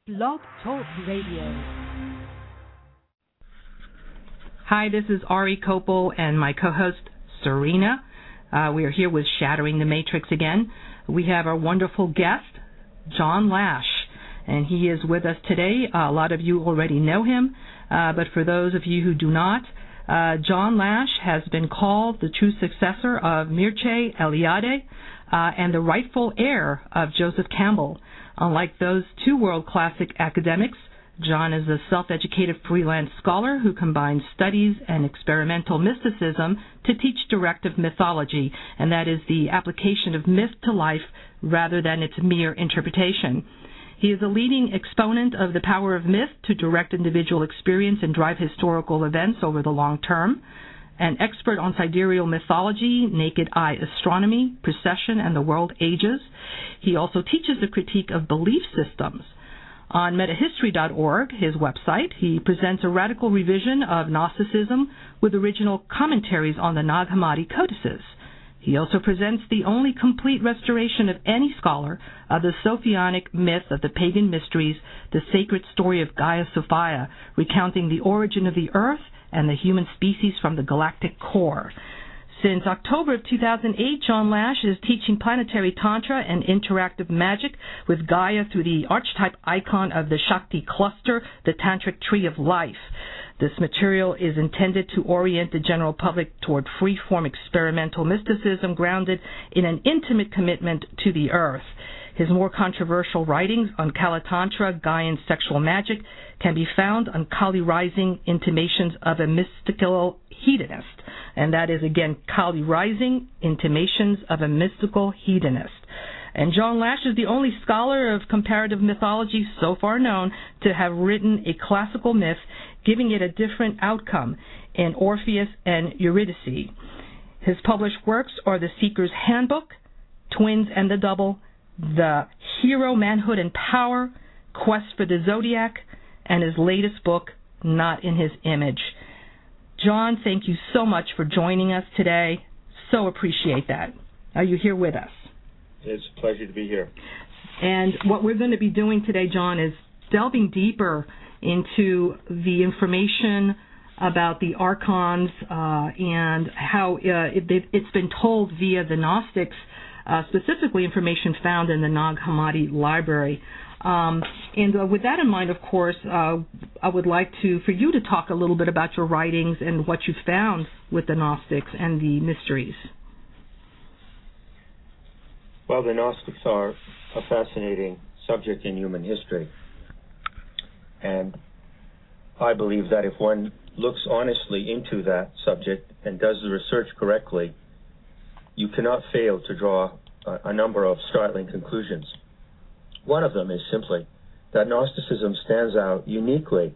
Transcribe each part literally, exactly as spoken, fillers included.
Blog Talk Radio. Hi, this is Ari Kopel and my co-host, Serena. Uh, we are here with Shattering the Matrix again. We have our wonderful guest, John Lash, and he is with us today. Uh, a lot of you already know him, uh, but for those of you who do not, uh, John Lash has been called the true successor of Mircea Eliade uh, and the rightful heir of Joseph Campbell. Unlike those two world classic academics, John is a self-educated freelance scholar who combines studies and experimental mysticism to teach directive mythology, and that is the application of myth to life rather than its mere interpretation. He is a leading exponent of the power of myth to direct individual experience and drive historical events over the long term. An expert on sidereal mythology, naked eye astronomy, precession, and the world ages. He also teaches the critique of belief systems. On metahistory dot org, his website, he presents a radical revision of Gnosticism with original commentaries on the Nag Hammadi codices. He also presents the only complete restoration of any scholar of the Sophionic myth of the pagan mysteries, the sacred story of Gaia Sophia, recounting the origin of the earth and the human species from the galactic core. Since October of two thousand eight, John Lash is teaching planetary tantra and interactive magic with Gaia through the archetype icon of the Shakti cluster, the Tantric tree of life. This material is intended to orient the general public toward free-form experimental mysticism grounded in an intimate commitment to the earth. His more controversial writings on Kala Tantra, Gaian sexual magic, can be found on Kali Rising, Intimations of a Mystical Hedonist. And that is, again, Kali Rising, Intimations of a Mystical Hedonist. And John Lash is the only scholar of comparative mythology so far known to have written a classical myth, giving it a different outcome in Orpheus and Eurydice. His published works are The Seeker's Handbook, Twins and the Double, The Hero, Manhood and Power, Quest for the Zodiac, and his latest book, Not in His Image. John, thank you so much for joining us today. So appreciate that. Are you here with us? It's a pleasure to be here. And what we're going to be doing today, John, is delving deeper into the information about the archons uh, and how uh, it, it's been told via the Gnostics, uh, specifically information found in the Nag Hammadi library. Um, and uh, with that in mind, of course, uh, I would like to for you to talk a little bit about your writings and what you found with the Gnostics and the mysteries. Well, the Gnostics are a fascinating subject in human history. And I believe that if one looks honestly into that subject and does the research correctly, you cannot fail to draw a, a number of startling conclusions. One of them is simply that Gnosticism stands out uniquely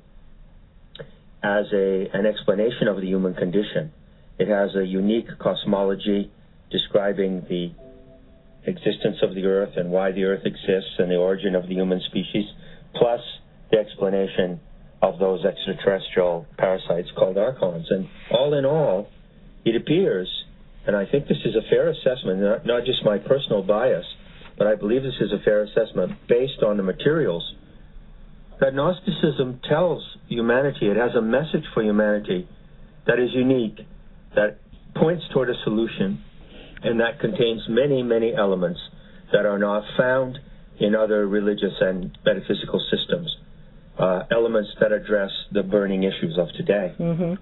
as a, an explanation of the human condition. It has a unique cosmology describing the existence of the earth and why the earth exists and the origin of the human species, plus the explanation of those extraterrestrial parasites called archons. And all in all, it appears, and I think this is a fair assessment, not, not just my personal bias, but I believe this is a fair assessment based on the materials, that Gnosticism tells humanity, it has a message for humanity that is unique, that points toward a solution, and that contains many, many elements that are not found in other religious and metaphysical systems, uh, elements that address the burning issues of today.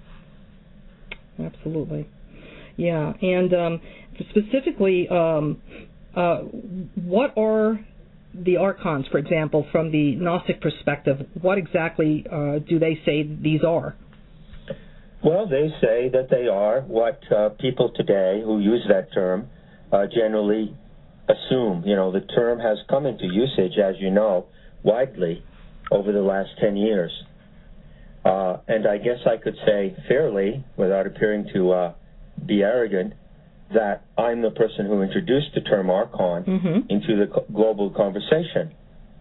Mm-hmm. Absolutely. Yeah, and um, specifically, um, uh, what are the archons, for example, from the Gnostic perspective? What exactly uh, do they say these are? Well, they say that they are what uh, people today who use that term uh, generally assume. You know, the term has come into usage, as you know, widely over the last ten years. Uh, and I guess I could say fairly, without appearing to uh, be arrogant, that I'm the person who introduced the term archon mm-hmm. into the co- global conversation.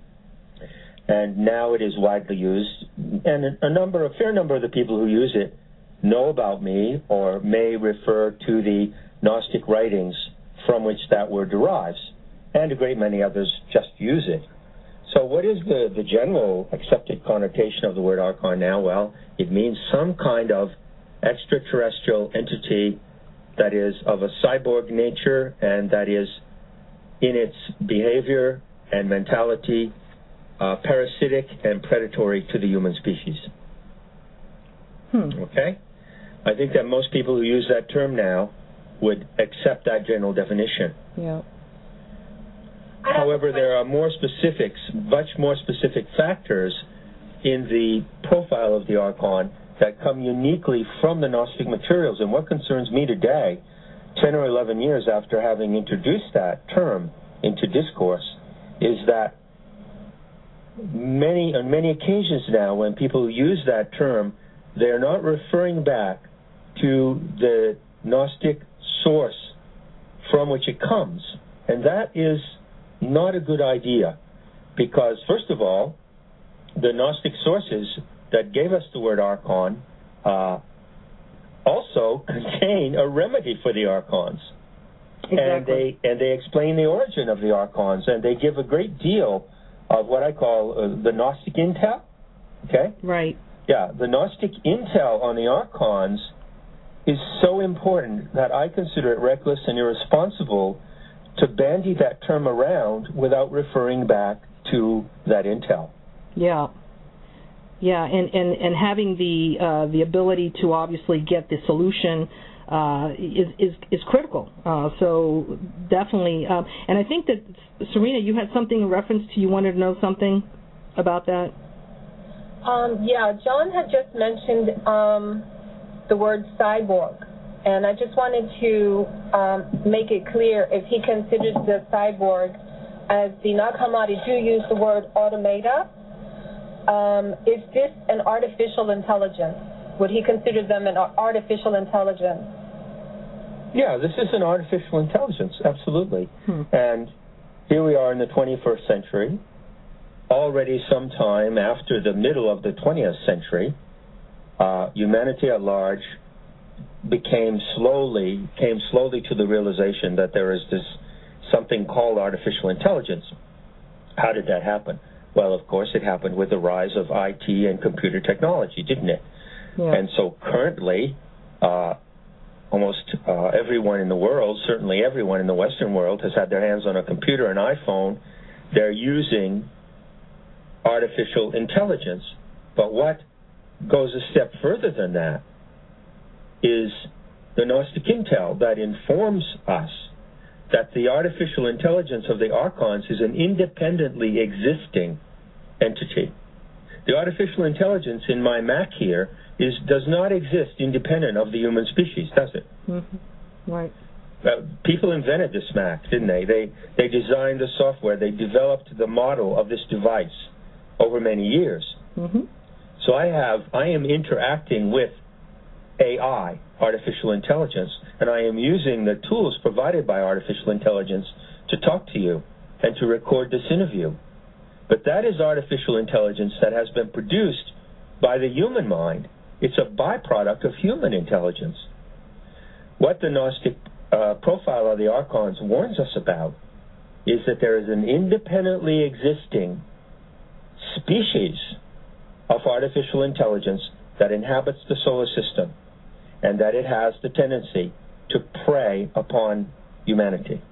And now it is widely used, and a, a number, a fair number of the people who use it know about me or may refer to the Gnostic writings from which that word derives, and a great many others just use it. So what is the, the general accepted connotation of the word archon now? Well, it means some kind of extraterrestrial entity that is of a cyborg nature and that is in its behavior and mentality uh, parasitic and predatory to the human species. Hmm. Okay? I think that most people who use that term now would accept that general definition. Yeah. However, there are more specifics, much more specific factors in the profile of the Archon that come uniquely from the Gnostic materials. And what concerns me today, ten or eleven years after having introduced that term into discourse, is that many on many occasions now when people use that term, they're not referring back to the Gnostic source from which it comes. And that is not a good idea, because first of all, the Gnostic sources that gave us the word Archon uh, also contain a remedy for the Archons. Exactly. And they and they explain the origin of the Archons, and they give a great deal of what I call uh, the Gnostic intel. Okay? Right. Yeah, the Gnostic intel on the Archons is so important that I consider it reckless and irresponsible to bandy that term around without referring back to that intel. Yeah. Yeah, and, and, and having the uh, the ability to obviously get the solution uh, is, is is critical. Uh, so definitely, um, and I think that, Serena, you had something in reference to, you wanted to know something about that? Um, yeah, John had just mentioned um, the word cyborg, and I just wanted to um, make it clear if he considers the cyborg, as the Nag Hammadi do use the word automata, um, is this an artificial intelligence? Would he consider them an artificial intelligence? Yeah, this is an artificial intelligence, absolutely. Hmm. And here we are in the twenty-first century. Already sometime after the middle of the twentieth century, uh, humanity at large became slowly, came slowly to the realization that there is this something called artificial intelligence. How did that happen? Well, of course, it happened with the rise of I T and computer technology, didn't it? Yeah. And so currently, uh, almost uh, everyone in the world, certainly everyone in the Western world, has had their hands on a computer, an iPhone. They're using artificial intelligence. But what goes a step further than that is the Gnostic intel that informs us that the artificial intelligence of the Archons is an independently existing entity. The artificial intelligence in my Mac here is does not exist independent of the human species, does it? Mm-hmm. Right. Uh, people invented this Mac, didn't they? They they designed the software. They developed the model of this device over many years. Mm-hmm. So I have I am interacting with A I, artificial intelligence, and I am using the tools provided by artificial intelligence to talk to you and to record this interview. But that is artificial intelligence that has been produced by the human mind. It's a byproduct of human intelligence. What the Gnostic uh, profile of the Archons warns us about is that there is an independently existing species of artificial intelligence that inhabits the solar system, and that it has the tendency to prey upon humanity.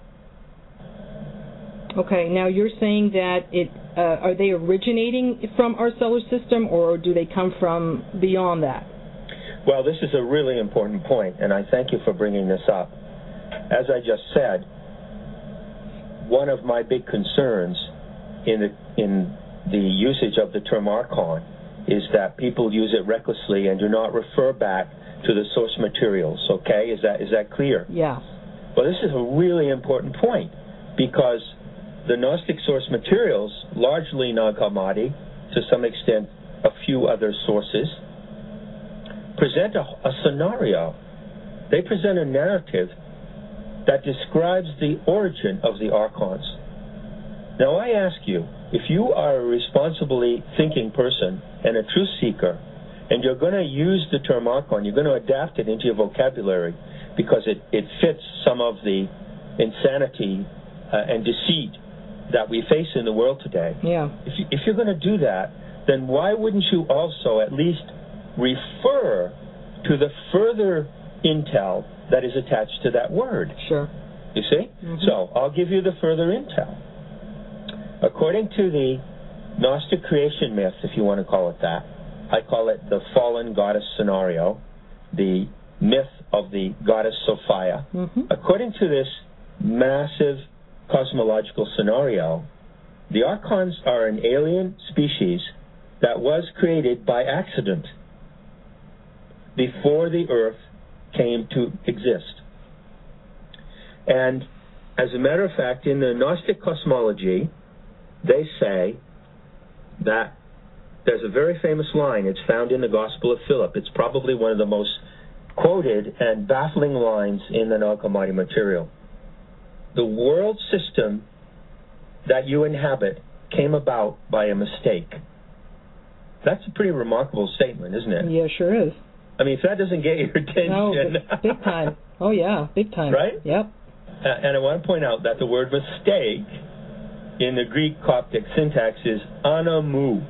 Okay, now you're saying that it uh, are they originating from our solar system, or do they come from beyond that? Well, this is a really important point, and I thank you for bringing this up. As I just said, one of my big concerns in the in the usage of the term Archon is that people use it recklessly and do not refer back to the source materials. Okay, is that is that clear? Yeah. Well, this is a really important point, because the Gnostic source materials, largely Nag Hammadi, to some extent a few other sources, present a, a scenario. They present a narrative that describes the origin of the Archons. Now I ask you, if you are a responsibly thinking person and a truth seeker, and you're going to use the term Archon, you're going to adapt it into your vocabulary because it, it fits some of the insanity uh, and deceit that we face in the world today, Yeah. if, you, if you're going to do that, then why wouldn't you also at least refer to the further intel that is attached to that word? Sure. You see? Mm-hmm. So I'll give you the further intel. According to the Gnostic creation myth, if you want to call it that, I call it the fallen goddess scenario, the myth of the goddess Sophia. Mm-hmm. According to this massive cosmological scenario, the Archons are an alien species that was created by accident before the Earth came to exist. And as a matter of fact, in the Gnostic cosmology, they say that there's a very famous line. It's found in the Gospel of Philip. It's probably one of the most quoted and baffling lines in the Nag Hammadi material. The world system that you inhabit came about by a mistake. That's a pretty remarkable statement, isn't it? Yeah, sure is. I mean, if that doesn't get your attention... No, big time. Oh, yeah, big time. Right? Yep. Uh, and I want to point out that the word mistake in the Greek Coptic syntax is anamu.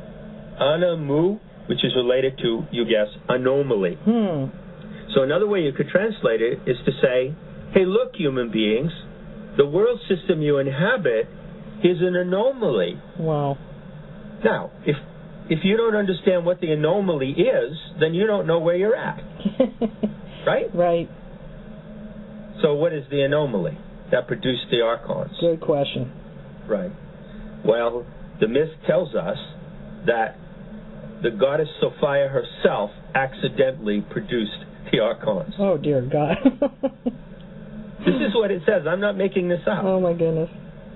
Anamu, which is related to, you guess, anomaly. Hmm. So another way you could translate it is to say, hey, look, human beings, the world system you inhabit is an anomaly. Wow. Now, if if you don't understand what the anomaly is, then you don't know where you're at. Right? Right. So what is the anomaly that produced the Archons? Good question. Right. Well, the myth tells us that the goddess Sophia herself accidentally produced the Archons. Oh, dear God. This is what it says. I'm not making this up. Oh, my goodness.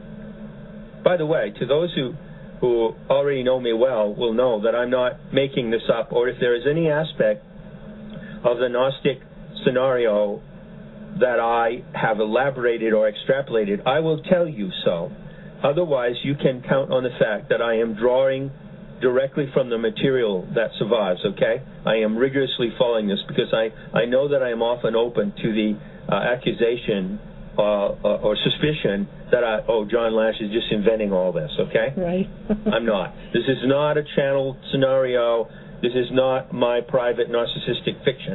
By the way, to those who, who already know me well will know that I'm not making this up, or if there is any aspect of the Gnostic scenario that I have elaborated or extrapolated, I will tell you so. Otherwise, you can count on the fact that I am drawing directly from the material that survives, okay? I am rigorously following this because I, I know that I am often open to the uh, accusation uh, uh, or suspicion that, I, oh, John Lash is just inventing all this, okay? Right. I'm not. This is not a channeled scenario. This is not my private narcissistic fiction,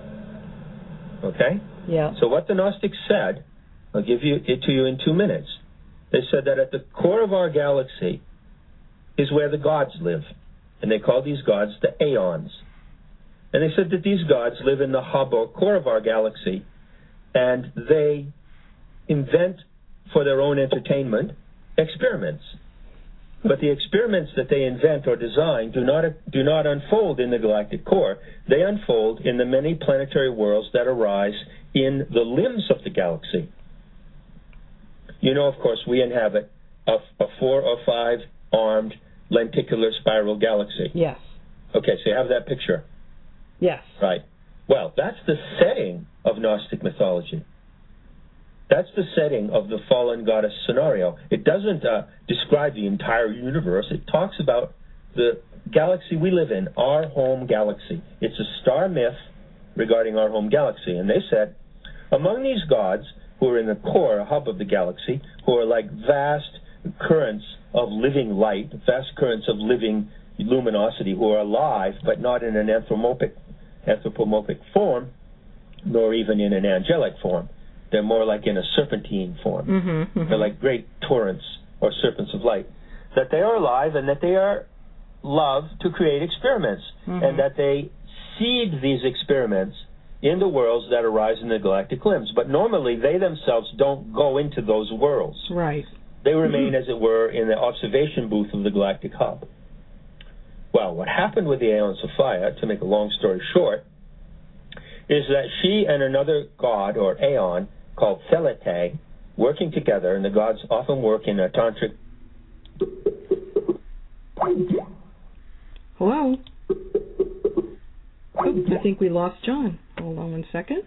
okay? Yeah. So what the Gnostics said, I'll give you it to you in two minutes. They said that at the core of our galaxy is where the gods live. And they call these gods the Aeons. And they said that these gods live in the hub or core of our galaxy, and they invent for their own entertainment experiments. But the experiments that they invent or design do not do not unfold in the galactic core. They unfold in the many planetary worlds that arise in the limbs of the galaxy. You know, of course, we inhabit a, a four or five armed lenticular spiral galaxy. Yes. Okay, so you have that picture. Yes. Right. Well, that's the setting of Gnostic mythology. That's the setting of the fallen goddess scenario. It doesn't uh, describe the entire universe. It talks about the galaxy we live in, our home galaxy. It's a star myth regarding our home galaxy. And they said, among these gods who are in the core, hub of the galaxy, who are like vast currents of living light, vast currents of living luminosity, who are alive, but not in an anthropomorphic, anthropomorphic form, nor even in an angelic form. They're more like in a serpentine form. Mm-hmm, mm-hmm. They're like great torrents or serpents of light. That they are alive and that they are love to create experiments, mm-hmm. and that they seed these experiments in the worlds that arise in the galactic limbs. But normally they themselves don't go into those worlds. Right. They remain, as it were, in the observation booth of the galactic hub. Well, what happened with the Aeon Sophia, to make a long story short, is that she and another god, or Aeon, called Thelete, working together, and the gods often work in a tantric... Hello? Oh, I think we lost John. Hold on one second.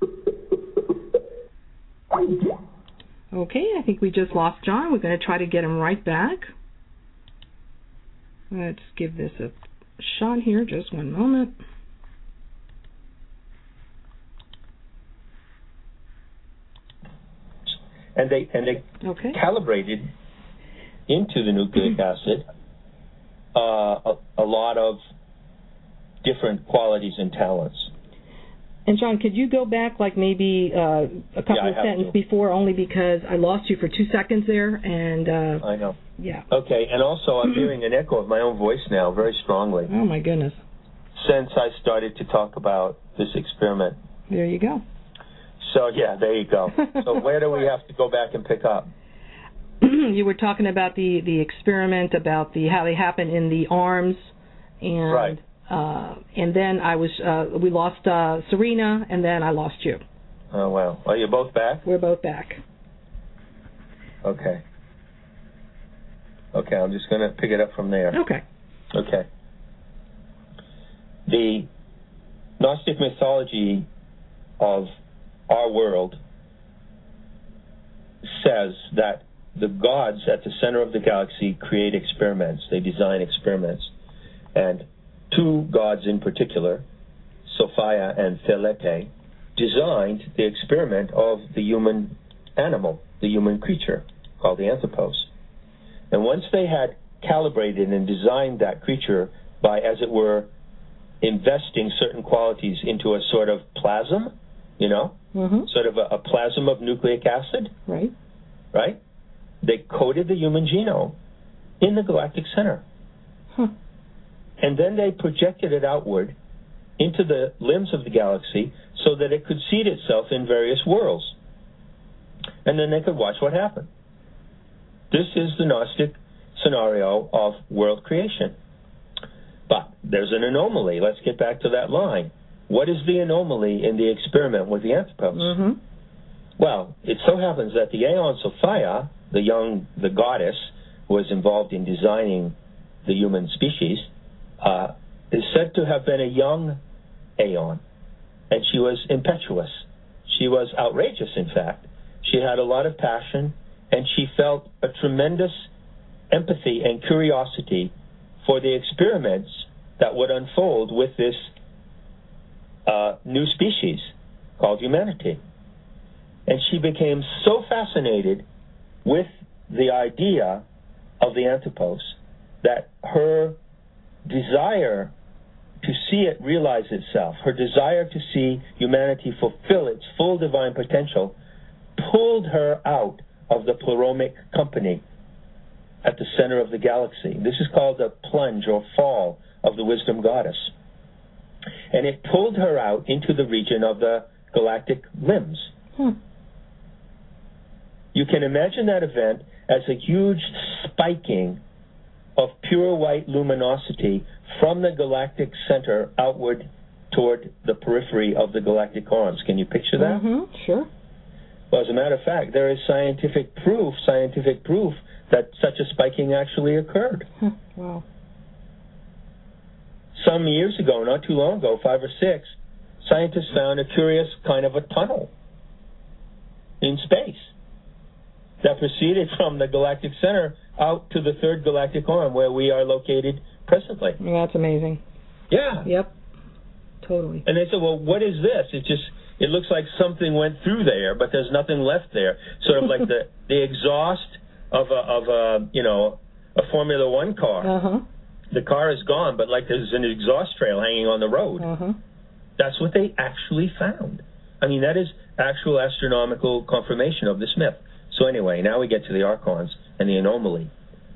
Okay, I think we just lost John. We're going to try to get him right back. Let's give this a shot here. Just one moment. And they and they okay. calibrated into the nucleic acid uh, a, a lot of different qualities and talents. And John, could you go back like maybe uh, a couple yeah, of sentences before, only because I lost you for two seconds there, and uh, I know. Yeah. Okay, and also I'm hearing an echo of my own voice now very strongly. Oh my goodness. Since I started to talk about this experiment. There you go. So yeah, there you go. So where do we have to go back and pick up? You were talking about the, the experiment, about the how they happen in the arms, and right. uh, and then I was uh, we lost uh, Serena, and then I lost you. Oh wow! Are you both back? We're both back. Okay. Okay, I'm just going to pick it up from there. Okay. Okay. The Gnostic mythology of our world says that the gods at the center of the galaxy create experiments. They design experiments. And two gods in particular, Sophia and Thelete, designed the experiment of the human animal, the human creature, called the anthropos. And once they had calibrated and designed that creature by, as it were, investing certain qualities into a sort of plasm, you know, mm-hmm. sort of a, a plasm of nucleic acid, right? Right? They coated the human genome in the galactic center. Huh. And then they projected it outward into the limbs of the galaxy so that it could seed itself in various worlds. And then they could watch what happened. This is the Gnostic scenario of world creation. But there's an anomaly. Let's get back to that line. What is the anomaly in the experiment with the anthropos? Mm-hmm. Well, it so happens that the Aeon Sophia, the young, the goddess who was involved in designing the human species, uh, is said to have been a young Aeon, and she was impetuous. She was outrageous, in fact. She had a lot of passion, and she felt a tremendous empathy and curiosity for the experiments that would unfold with this uh, new species called humanity. And she became so fascinated with the idea of the anthropos that her desire to see it realize itself, her desire to see humanity fulfill its full divine potential, pulled her out of the Pleromic company at the center of the galaxy. This is called the plunge or fall of the wisdom goddess. And it pulled her out into the region of the galactic limbs. Hmm. You can imagine that event as a huge spiking of pure white luminosity from the galactic center outward toward the periphery of the galactic arms. Can you picture that? Mm-hmm. Sure. Well, as a matter of fact, there is scientific proof, scientific proof that such a spiking actually occurred. Wow. Some years ago, not too long ago, five or six, scientists found a curious kind of a tunnel in space that proceeded from the galactic center out to the third galactic arm where we are located presently. That's amazing. Yeah. Yep. Totally. And they said, well, what is this? It just, it looks like something went through there, but there's nothing left there. Sort of like the, the exhaust of a, of a, you know, a Formula One car. Uh-huh. The car is gone, but like there's an exhaust trail hanging on the road. Uh-huh. That's what they actually found. I mean, that is actual astronomical confirmation of this myth. So anyway, now we get to the archons and the anomaly.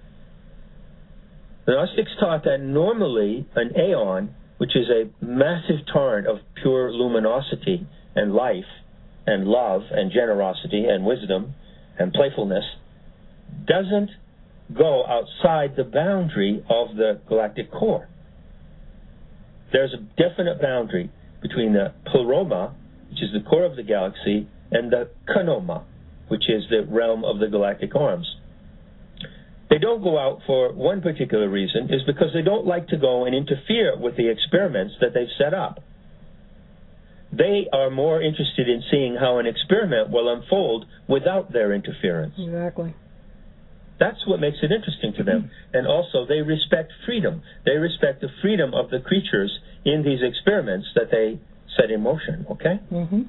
The Gnostics taught that normally an aeon, which is a massive torrent of pure luminosity and life and love and generosity and wisdom and playfulness, doesn't go outside the boundary of the galactic core. There's a definite boundary between the pleroma, which is the core of the galaxy, and the kanoma, which is the realm of the galactic arms. They don't go out for one particular reason, is because they don't like to go and interfere with the experiments that they've set up. They are more interested in seeing how an experiment will unfold without their interference. Exactly. That's what makes it interesting to them. And also, they respect freedom. They respect the freedom of the creatures in these experiments that they set in motion, okay? Mm-hmm.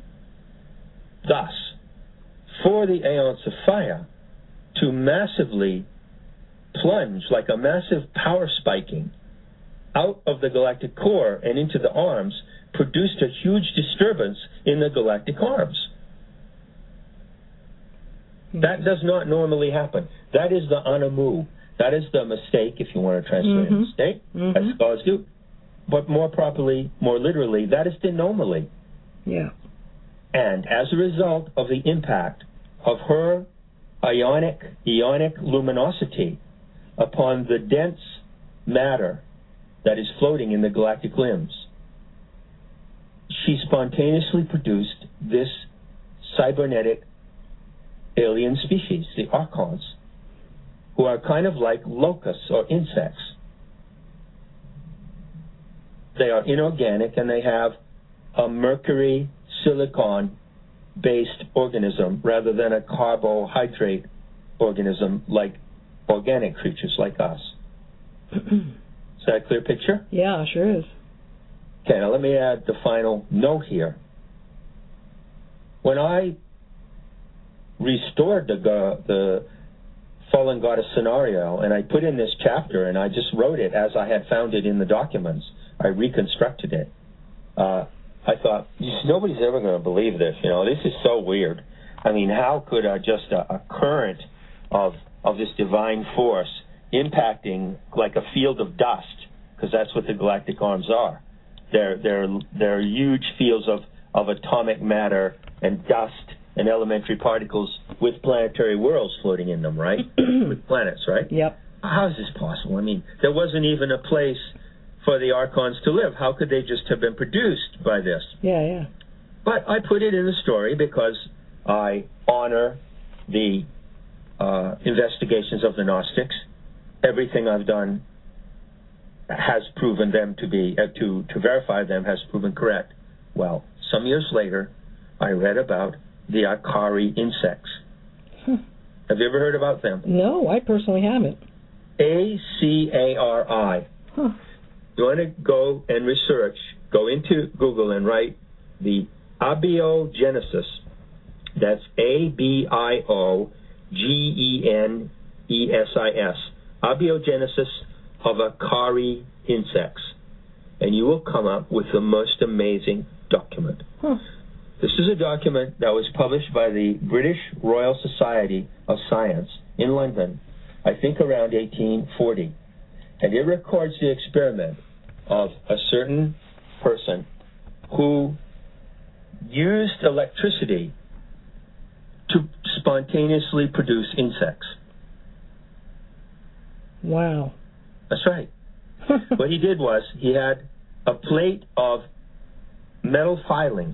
Thus, for the Aeon Sophia to massively plunge, like a massive power spiking, out of the galactic core and into the arms, produced a huge disturbance in the galactic arms. Mm-hmm. That does not normally happen. That is the anamu. That is the mistake, if you want to translate mm-hmm. a mistake, mm-hmm. as scholars do. But more properly, more literally, that is the anomaly. Yeah. And as a result of the impact of her ionic, ionic luminosity upon the dense matter that is floating in the galactic limbs, she spontaneously produced this cybernetic alien species, the Archons, who are kind of like locusts or insects. They are inorganic, and they have a mercury silicon-based organism rather than a carbohydrate organism like organic creatures like us. Is that a clear picture? Yeah, sure is. Okay, now let me add the final note here. When I restored the go- the fallen goddess scenario, and I put in this chapter, and I just wrote it as I had found it in the documents, I reconstructed it. Uh, I thought, nobody's ever going to believe this. You know, this is so weird. I mean, how could uh, just a, a current of of this divine force impacting like a field of dust, because that's what the galactic arms are. They're they're they're huge fields of, of atomic matter and dust and elementary particles with planetary worlds floating in them, right? With planets, right? Yep. How is this possible? I mean, there wasn't even a place for the Archons to live. How could they just have been produced by this? Yeah, yeah. But I put it in the story because I honor the uh, investigations of the Gnostics. Everything I've done has proven them to be, uh, to, to verify them has proven correct. Well, some years later, I read about the Akari insects. Hmm. Have you ever heard about them? No, I personally haven't. A C A R I. Huh. You want to go and research, go into Google and write the abiogenesis. That's A B I O G E N E S I S. Abiogenesis of Akari insects. And you will come up with the most amazing document. Huh. This is a document that was published by the British Royal Society of Science in London, I think around eighteen forty. And it records the experiment of a certain person who used electricity to spontaneously produce insects. Wow. That's right. What he did was he had a plate of metal filings,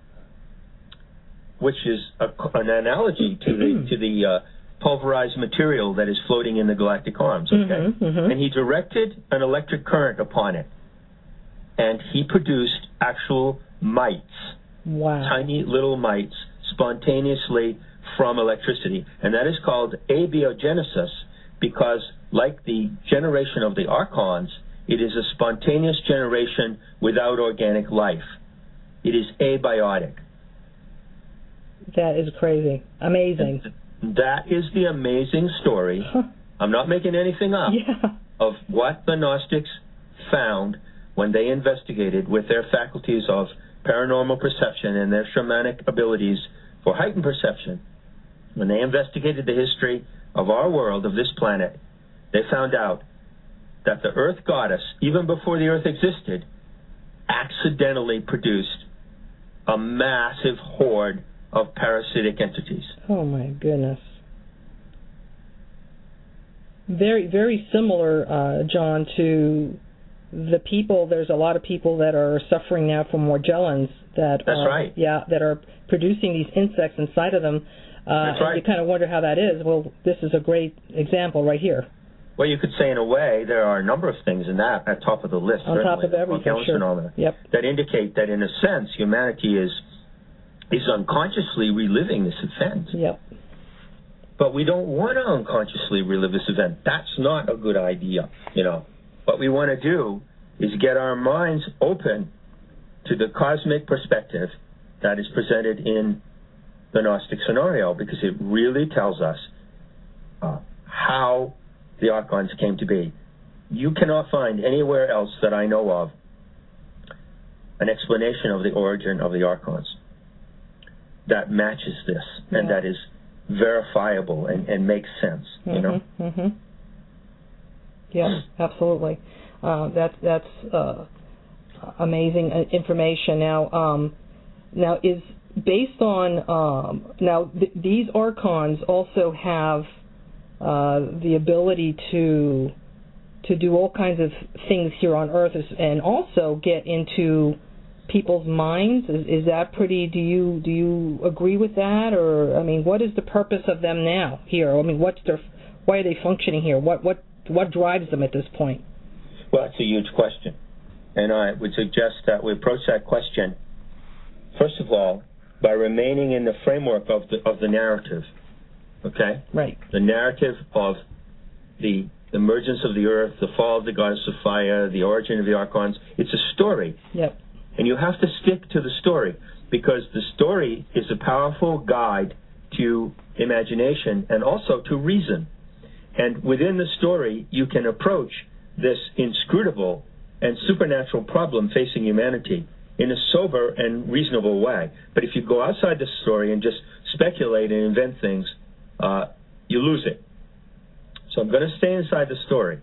which is a, an analogy to the to the uh, pulverized material that is floating in the galactic arms. Okay, mm-hmm, mm-hmm. And he directed an electric current upon it, and he produced actual mites, wow, tiny little mites, spontaneously from electricity, and that is called abiogenesis because, like the generation of the Archons, it is a spontaneous generation without organic life. It is abiotic. That is crazy. Amazing. And that is the amazing story. Huh. I'm not making anything up. Yeah. Of what the Gnostics found when they investigated with their faculties of paranormal perception and their shamanic abilities for heightened perception. When they investigated the history of our world, of this planet, they found out that the Earth goddess, even before the Earth existed, accidentally produced a massive horde of parasitic entities. Oh my goodness. Very, very similar, uh, John, to the people. There's a lot of people that are suffering now from Morgellons that That's are, right. Yeah, that are producing these insects inside of them. Uh, That's right. And you kind of wonder how that is. Well, this is a great example right here. Well, you could say, in a way, there are a number of things in that at top of the list. On top of everything, sure. Phenomena, yep. That indicate that, in a sense, humanity is is unconsciously reliving this event. Yep. But we don't want to unconsciously relive this event. That's not a good idea. You know, what we want to do is get our minds open to the cosmic perspective that is presented in the Gnostic scenario, because it really tells us uh, how the Archons came to be. You cannot find anywhere else that I know of an explanation of the origin of the Archons that matches this yeah. and that is verifiable and, and makes sense, you mm-hmm, know? Mm-hmm. Yeah, absolutely. Uh, that, that's uh, amazing information. Now, um, now is based on, um, now th- these Archons also have uh, the ability to to do all kinds of things here on Earth and also get into people's minds. Is, is that pretty, do you do you agree with that? Or, I mean, what is the purpose of them now here? I mean, what's their, why are they functioning here? What, what, what drives them at this point? Well, it's a huge question. And I would suggest that we approach that question, first of all, by remaining in the framework of the of the narrative, okay? Right. The narrative of the emergence of the Earth, the fall of the goddess of fire, the origin of the Archons. It's a story. Yep. And you have to stick to the story because the story is a powerful guide to imagination and also to reason. And within the story, you can approach this inscrutable and supernatural problem facing humanity in a sober and reasonable way. But if you go outside the story and just speculate and invent things, uh, you lose it. So I'm going to stay inside the story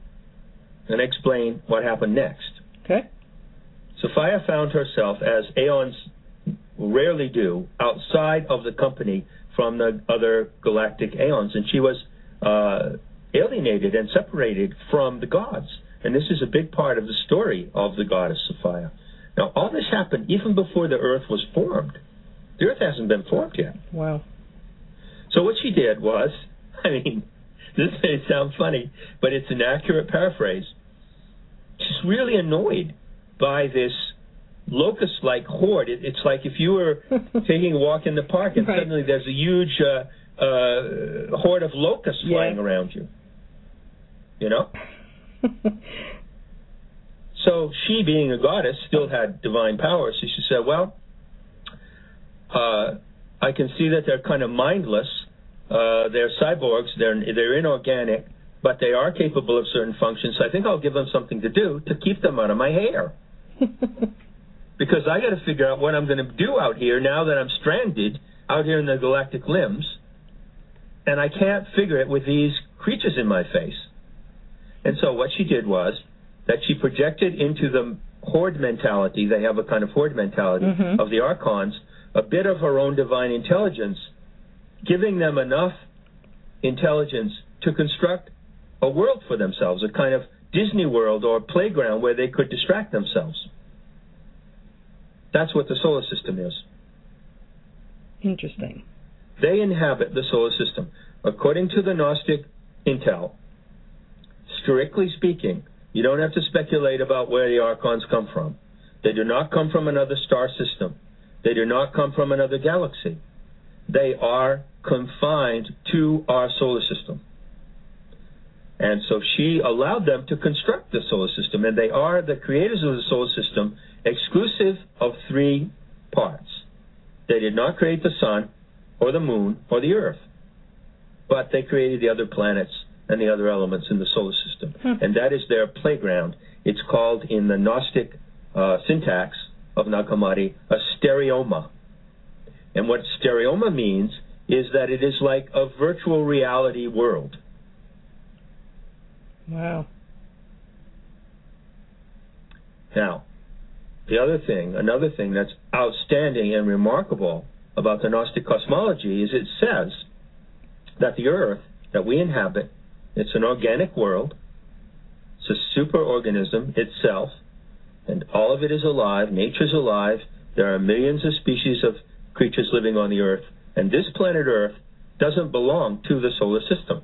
and explain what happened next. Okay. Sophia found herself, as Aeons rarely do, outside of the company from the other galactic Aeons, and she was uh, alienated and separated from the gods. And this is a big part of the story of the goddess Sophia. Now, all this happened even before the Earth was formed. The Earth hasn't been formed yet. Wow. So what she did was, I mean, this may sound funny, but it's an accurate paraphrase. She's really annoyed by this locust-like horde. It, it's like if you were taking a walk in the park and right. suddenly there's a huge uh, uh, horde of locusts yeah. flying around you. You know? So she, being a goddess, still had divine power. So she said, well, uh, I can see that they're kind of mindless. Uh, they're cyborgs. They're, they're inorganic, but they are capable of certain functions. So I think I'll give them something to do to keep them out of my hair. Because I got to figure out what I'm going to do out here now that I'm stranded out here in the galactic limbs, and I can't figure it with these creatures in my face. And so what she did was that she projected into the horde mentality, they have a kind of horde mentality mm-hmm. of the Archons, a bit of her own divine intelligence, giving them enough intelligence to construct a world for themselves, a kind of Disney World or playground where they could distract themselves. That's what the solar system is. Interesting. They inhabit the solar system. According to the Gnostic intel, strictly speaking, you don't have to speculate about where the Archons come from. They do not come from another star system. They do not come from another galaxy. They are confined to our solar system. And so she allowed them to construct the solar system, and they are the creators of the solar system, exclusive of three parts. They did not create the sun or the moon or the earth, but they created the other planets and the other elements in the solar system. Hmm. And that is their playground. It's called, in the Gnostic uh, syntax of Nag Hammadi, a stereoma. And what stereoma means is that it is like a virtual reality world. Wow. Now, the other thing, another thing that's outstanding and remarkable about the Gnostic cosmology is it says that the earth that we inhabit, it's an organic world, it's a superorganism itself, and all of it is alive, nature's alive, there are millions of species of creatures living on the earth, and this planet Earth doesn't belong to the solar system.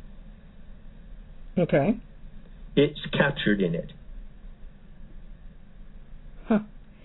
Okay. It's captured in it. Huh.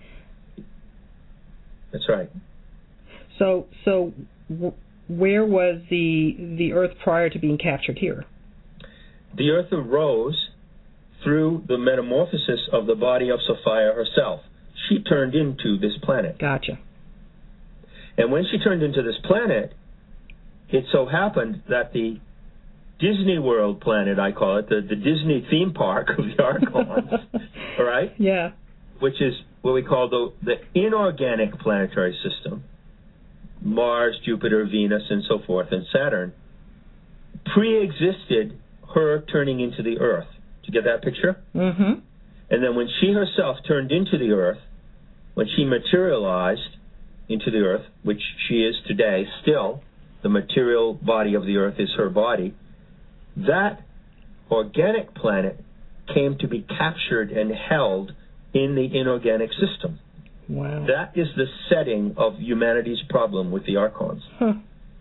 That's right. So, so w- where was the the Earth prior to being captured here? The Earth arose through the metamorphosis of the body of Sophia herself. She turned into this planet. Gotcha. And when she turned into this planet, it so happened that the Disney World planet, I call it, the, the Disney theme park of the Archons, all right? Yeah. Which is what we call the, the inorganic planetary system, Mars, Jupiter, Venus, and so forth, and Saturn, pre-existed her turning into the Earth. Did you get that picture? Mm-hmm. And then when she herself turned into the Earth, when she materialized into the Earth, which she is today still, the material body of the Earth is her body, that organic planet came to be captured and held in the inorganic system. Wow. That is the setting of humanity's problem with the Archons. Huh.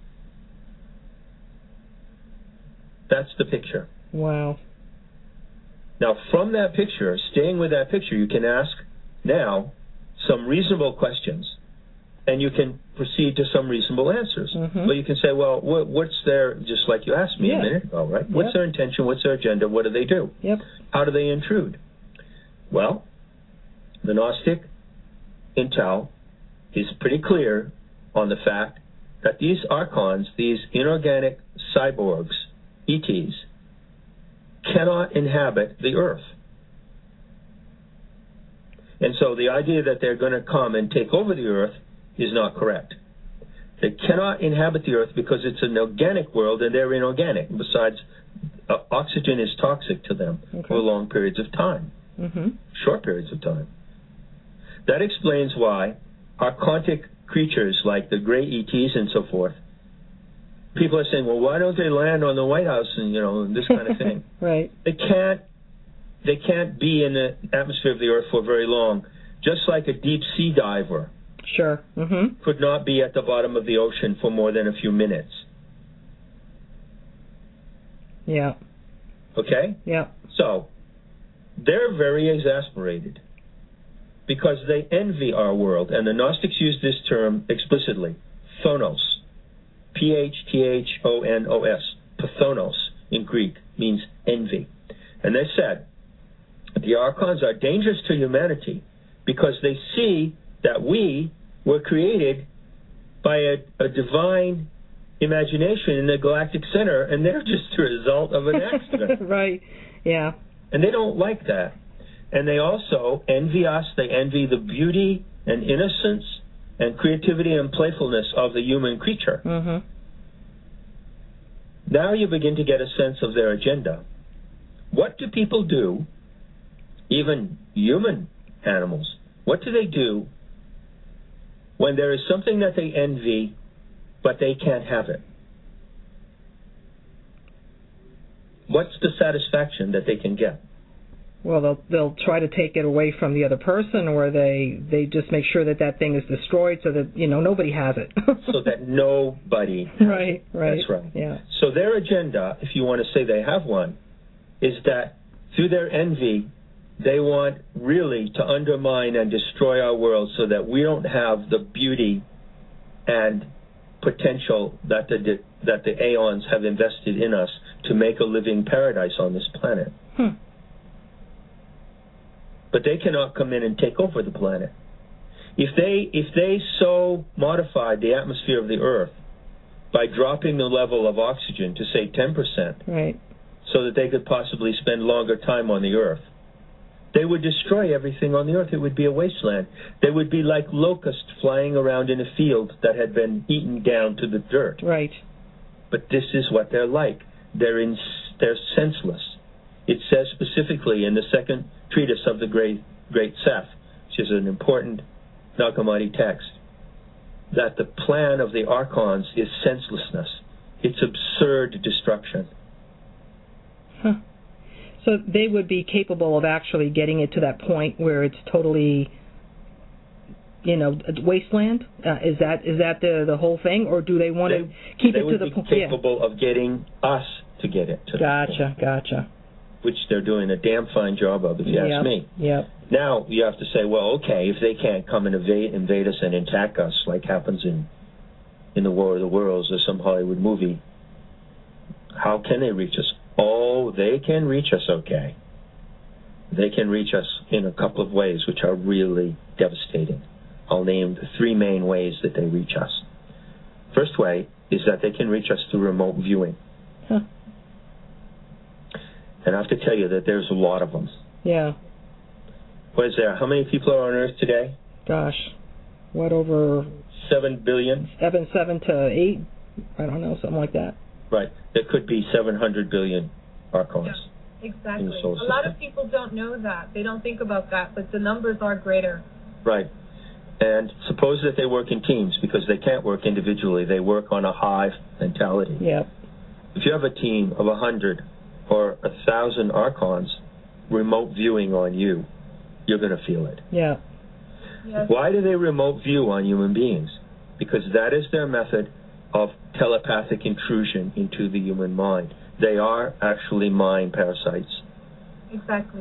That's the picture. Wow. Now, from that picture, staying with that picture, you can ask now some reasonable questions, and you can proceed to some reasonable answers. Mm-hmm. But you can say, well, what, what's their, just like you asked me yeah. a minute ago, right? Yep. What's their intention? What's their agenda? What do they do? Yep. How do they intrude? Well, the Gnostic intel is pretty clear on the fact that these Archons, these inorganic cyborgs, E Ts, cannot inhabit the Earth. And so the idea that they're going to come and take over the Earth is not correct. They cannot inhabit the Earth because it's an organic world and they're inorganic. Besides, uh, oxygen is toxic to them okay. for long periods of time, mm-hmm. short periods of time. That explains why archontic creatures like the gray E Ts and so forth, people are saying, well, why don't they land on the White House and, you know, this kind of thing. Right. They can't, they can't be in the atmosphere of the Earth for very long. Just like a deep sea diver sure. Mm-hmm. could not be at the bottom of the ocean for more than a few minutes. Yeah. Okay? Yeah. So, they're very exasperated because they envy our world. And the Gnostics use this term explicitly, thonos. P H T H O N O S, pathonos in Greek, means envy. And they said the Archons are dangerous to humanity because they see that we were created by a, a divine imagination in the galactic center, and they're just a result of an accident. Right, yeah. And they don't like that. And they also envy us. They envy the beauty and innocence and creativity and playfulness of the human creature. Mm-hmm. Now you begin to get a sense of their agenda. What do people do, even human animals, what do they do when there is something that they envy, but they can't have it? What's the satisfaction that they can get? Well, they'll they'll try to take it away from the other person, or they they just make sure that that thing is destroyed so that, you know, nobody has it. So that nobody has right, it. right. That's right. Yeah. So their agenda, if you want to say they have one, is that through their envy, they want really to undermine and destroy our world so that we don't have the beauty and potential that the that the aeons have invested in us to make a living paradise on this planet. Hmm. But they cannot come in and take over the planet. If they if they so modified the atmosphere of the Earth by dropping the level of oxygen to, say, ten percent, right, so that they could possibly spend longer time on the Earth, they would destroy everything on the Earth. It would be a wasteland. They would be like locusts flying around in a field that had been eaten down to the dirt. Right. But this is what they're like. They're in, they're senseless. It says specifically in the second treatise of the Great Great Seth, which is an important Nag Hammadi text, that the plan of the Archons is senselessness. It's absurd destruction. Huh. So they would be capable of actually getting it to that point where it's totally, you know, a wasteland? Uh, is that is that the the whole thing, or do they want they, to keep they it to the point? They would be capable yeah. of getting us to get it to Gotcha, that point. gotcha. Which they're doing a damn fine job of, if you yep, ask me. Yep. Now you have to say, well, okay, if they can't come and invade, invade us and attack us, like happens in in the War of the Worlds or some Hollywood movie, how can they reach us? Oh, they can reach us, okay. They can reach us in a couple of ways, which are really devastating. I'll name the three main ways that they reach us. First way is that they can reach us through remote viewing. Huh. And I have to tell you that there's a lot of them. Yeah. What is there? How many people are on Earth today? Gosh, what over... Seven billion? Seven, seven to eight? I don't know, something like that. Right. There could be seven hundred billion archons. Yeah, exactly. In the solar a system. lot of people don't know that. They don't think about that, but the numbers are greater. Right. And suppose that they work in teams, because they can't work individually. They work on a hive mentality. Yeah. If you have a team of a hundred or a thousand archons remote viewing on you, you're going to feel it. Yeah. Yes. Why do they remote view on human beings? Because that is their method of telepathic intrusion into the human mind. They are actually mind parasites. Exactly.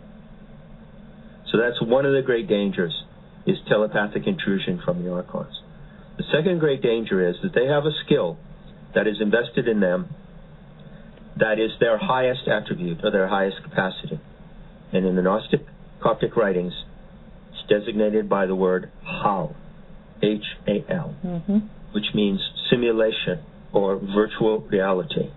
So that's one of the great dangers, is telepathic intrusion from the archons. The second great danger is that they have a skill that is invested in them that is their highest attribute or their highest capacity. And in the Gnostic Coptic writings, it's designated by the word Hal, H A L, mm-hmm. which means simulation or virtual reality.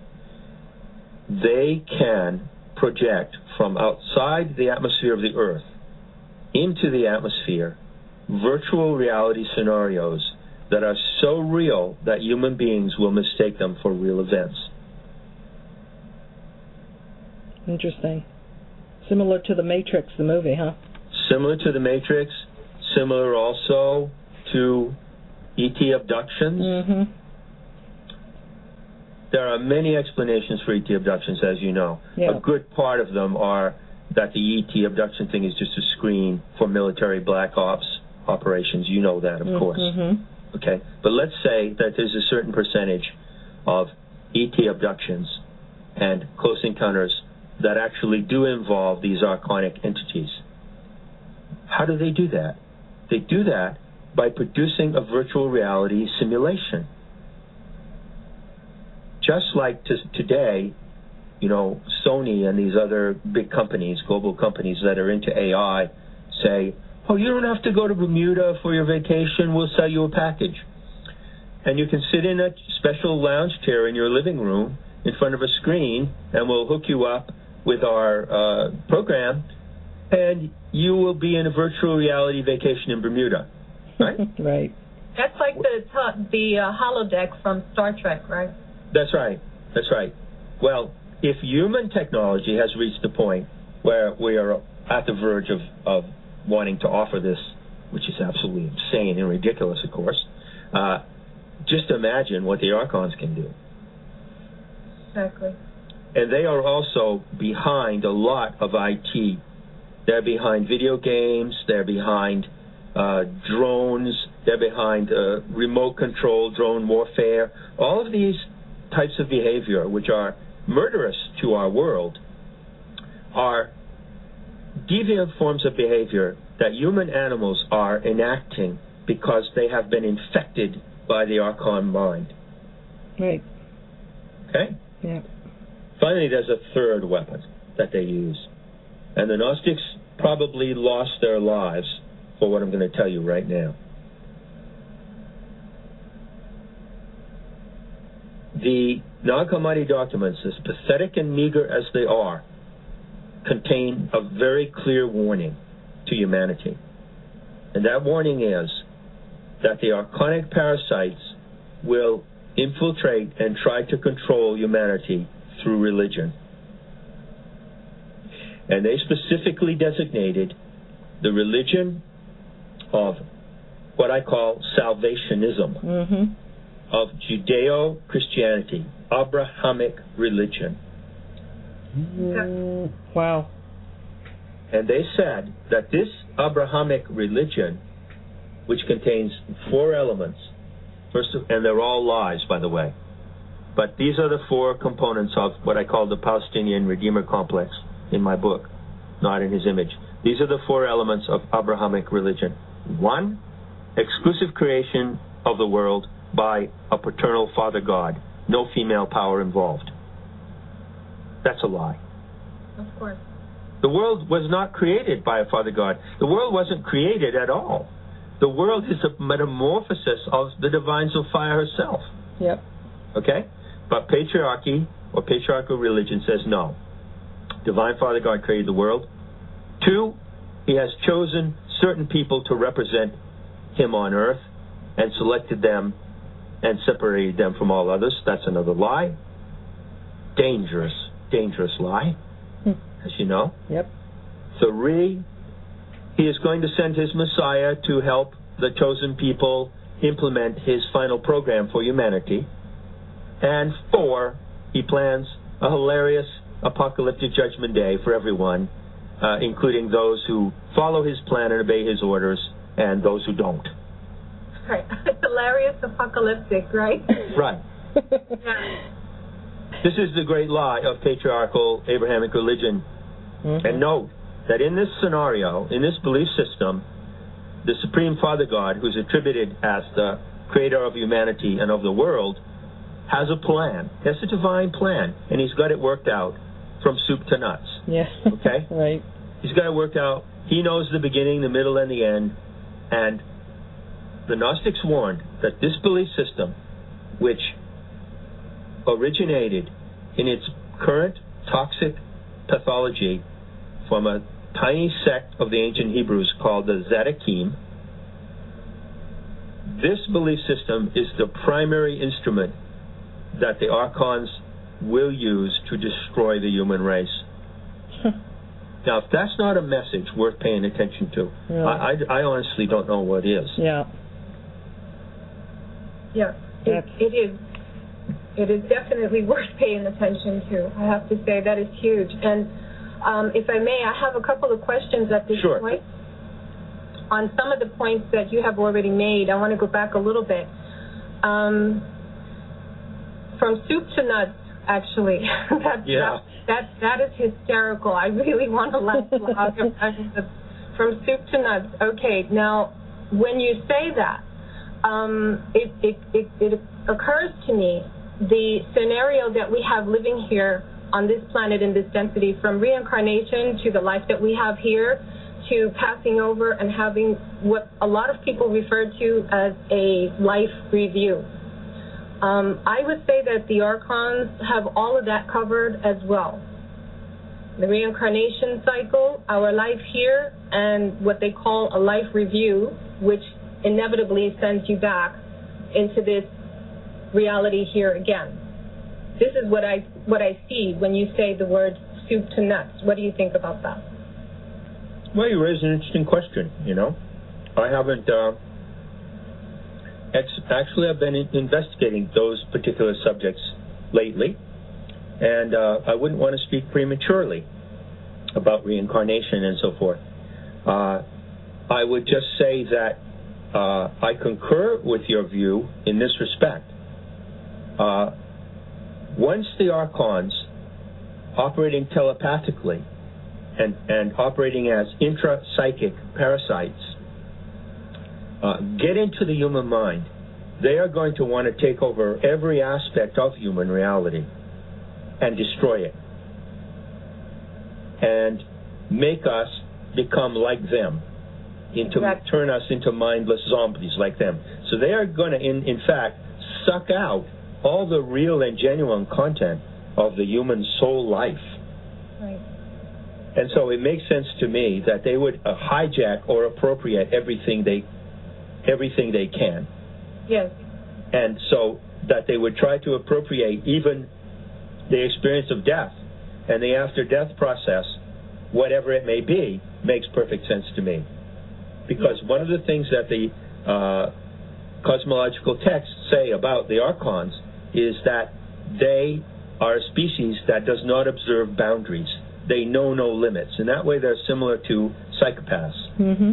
They can project from outside the atmosphere of the Earth into the atmosphere virtual reality scenarios that are so real that human beings will mistake them for real events. Interesting. Similar to The Matrix, the movie, huh? Similar to The Matrix, similar also to E T abductions. Mm-hmm. There are many explanations for E T abductions, as you know. Yeah. A good part of them are that the E T abduction thing is just a screen for military black ops operations. You know that, of mm-hmm. course. Okay? But let's say that there's a certain percentage of E T abductions and close encounters that actually do involve these archonic entities. How do they do that? They do that by producing a virtual reality simulation. Just like to, today, you know, Sony and these other big companies, global companies that are into A I, say, oh, you don't have to go to Bermuda for your vacation, we'll sell you a package. And you can sit in a special lounge chair in your living room in front of a screen, and we'll hook you up with our uh, program, and you will be in a virtual reality vacation in Bermuda, right? Right. That's like the the uh, holodeck from Star Trek, right? That's right. That's right. Well, if human technology has reached the point where we are at the verge of, of wanting to offer this, which is absolutely insane and ridiculous, of course, uh, just imagine what the archons can do. Exactly. And they are also behind a lot of I T. They're behind video games. They're behind uh, drones. They're behind uh, remote control drone warfare. All of these types of behavior, which are murderous to our world, are deviant forms of behavior that human animals are enacting because they have been infected by the archon mind. Right. Okay? Yeah. Finally, there's a third weapon that they use. And the Gnostics probably lost their lives for what I'm going to tell you right now. The Nag Hammadi documents, as pathetic and meager as they are, contain a very clear warning to humanity. And that warning is that the archonic parasites will infiltrate and try to control humanity through religion. And they specifically designated the religion of what I call salvationism, mm-hmm. of Judeo-Christianity, Abrahamic religion. Mm, wow. And they said that this Abrahamic religion, which contains four elements, first of, and they're all lies, by the way, but these are the four components of what I call the Palestinian Redeemer complex in my book, Not in His Image. These are the four elements of Abrahamic religion. One, exclusive creation of the world by a paternal Father God, no female power involved. That's a lie. Of course. The world was not created by a Father God. The world wasn't created at all. The world is a metamorphosis of the divine Sophia herself. Yep. Okay? But patriarchy or patriarchal religion says no. Divine Father God created the world. Two, he has chosen certain people to represent him on earth and selected them and separated them from all others. That's another lie. Dangerous, dangerous lie, hmm. as you know. Yep. Three, he is going to send his Messiah to help the chosen people implement his final program for humanity. And four, he plans a hilarious apocalyptic judgment day for everyone, uh, including those who follow his plan and obey his orders, and those who don't. Right. Hilarious apocalyptic, right? Right. Yeah. This is the great lie of patriarchal Abrahamic religion. Mm-hmm. And note that in this scenario, in this belief system, the Supreme Father God, who's attributed as the creator of humanity and of the world, has a plan. He has a divine plan, and he's got it worked out from soup to nuts. Yeah. Okay? Right. He's got it worked out. He knows the beginning, the middle, and the end. And the Gnostics warned that this belief system, which originated in its current toxic pathology from a tiny sect of the ancient Hebrews called the Zadokim, this belief system is the primary instrument that the Archons will use to destroy the human race. Now, if that's not a message worth paying attention to, yeah. I, I, I honestly don't know what is. Yeah. Yeah, it, it is. It is definitely worth paying attention to. I have to say that is huge. And um, if I may, I have a couple of questions at this sure. point. On some of the points that you have already made, I want to go back a little bit. Um, from soup to nuts, actually. That's, yeah. That, that, that is hysterical. I really want to laugh loud. From soup to nuts. Okay, now, when you say that, um, it, it, it, it occurs to me the scenario that we have living here on this planet in this density, from reincarnation to the life that we have here, to passing over and having what a lot of people refer to as a life review. Um, I would say that the Archons have all of that covered as well. The reincarnation cycle, our life here, and what they call a life review, which inevitably sends you back into this reality here again. This is what I what I see when you say the word soup to nuts. What do you think about that? Well, you raise an interesting question, you know. I haven't, uh, ex- actually I've been in- investigating those particular subjects lately, and uh, I wouldn't want to speak prematurely about reincarnation and so forth. Uh, I would just say that uh, I concur with your view in this respect. Uh, once the Archons, operating telepathically and, and operating as intra-psychic parasites, uh, get into the human mind, they are going to want to take over every aspect of human reality and destroy it and make us become like them, into exactly. turn us into mindless zombies like them. So they are going to, in, in fact, suck out all the real and genuine content of the human soul life. Right. And so it makes sense to me that they would uh, hijack or appropriate everything they everything they can. Yes. And so that they would try to appropriate even the experience of death and the after-death process, whatever it may be, makes perfect sense to me. Because one of the things that the uh, cosmological texts say about the Archons is that they are a species that does not observe boundaries. They know no limits. In that way, they're similar to psychopaths. Mm-hmm.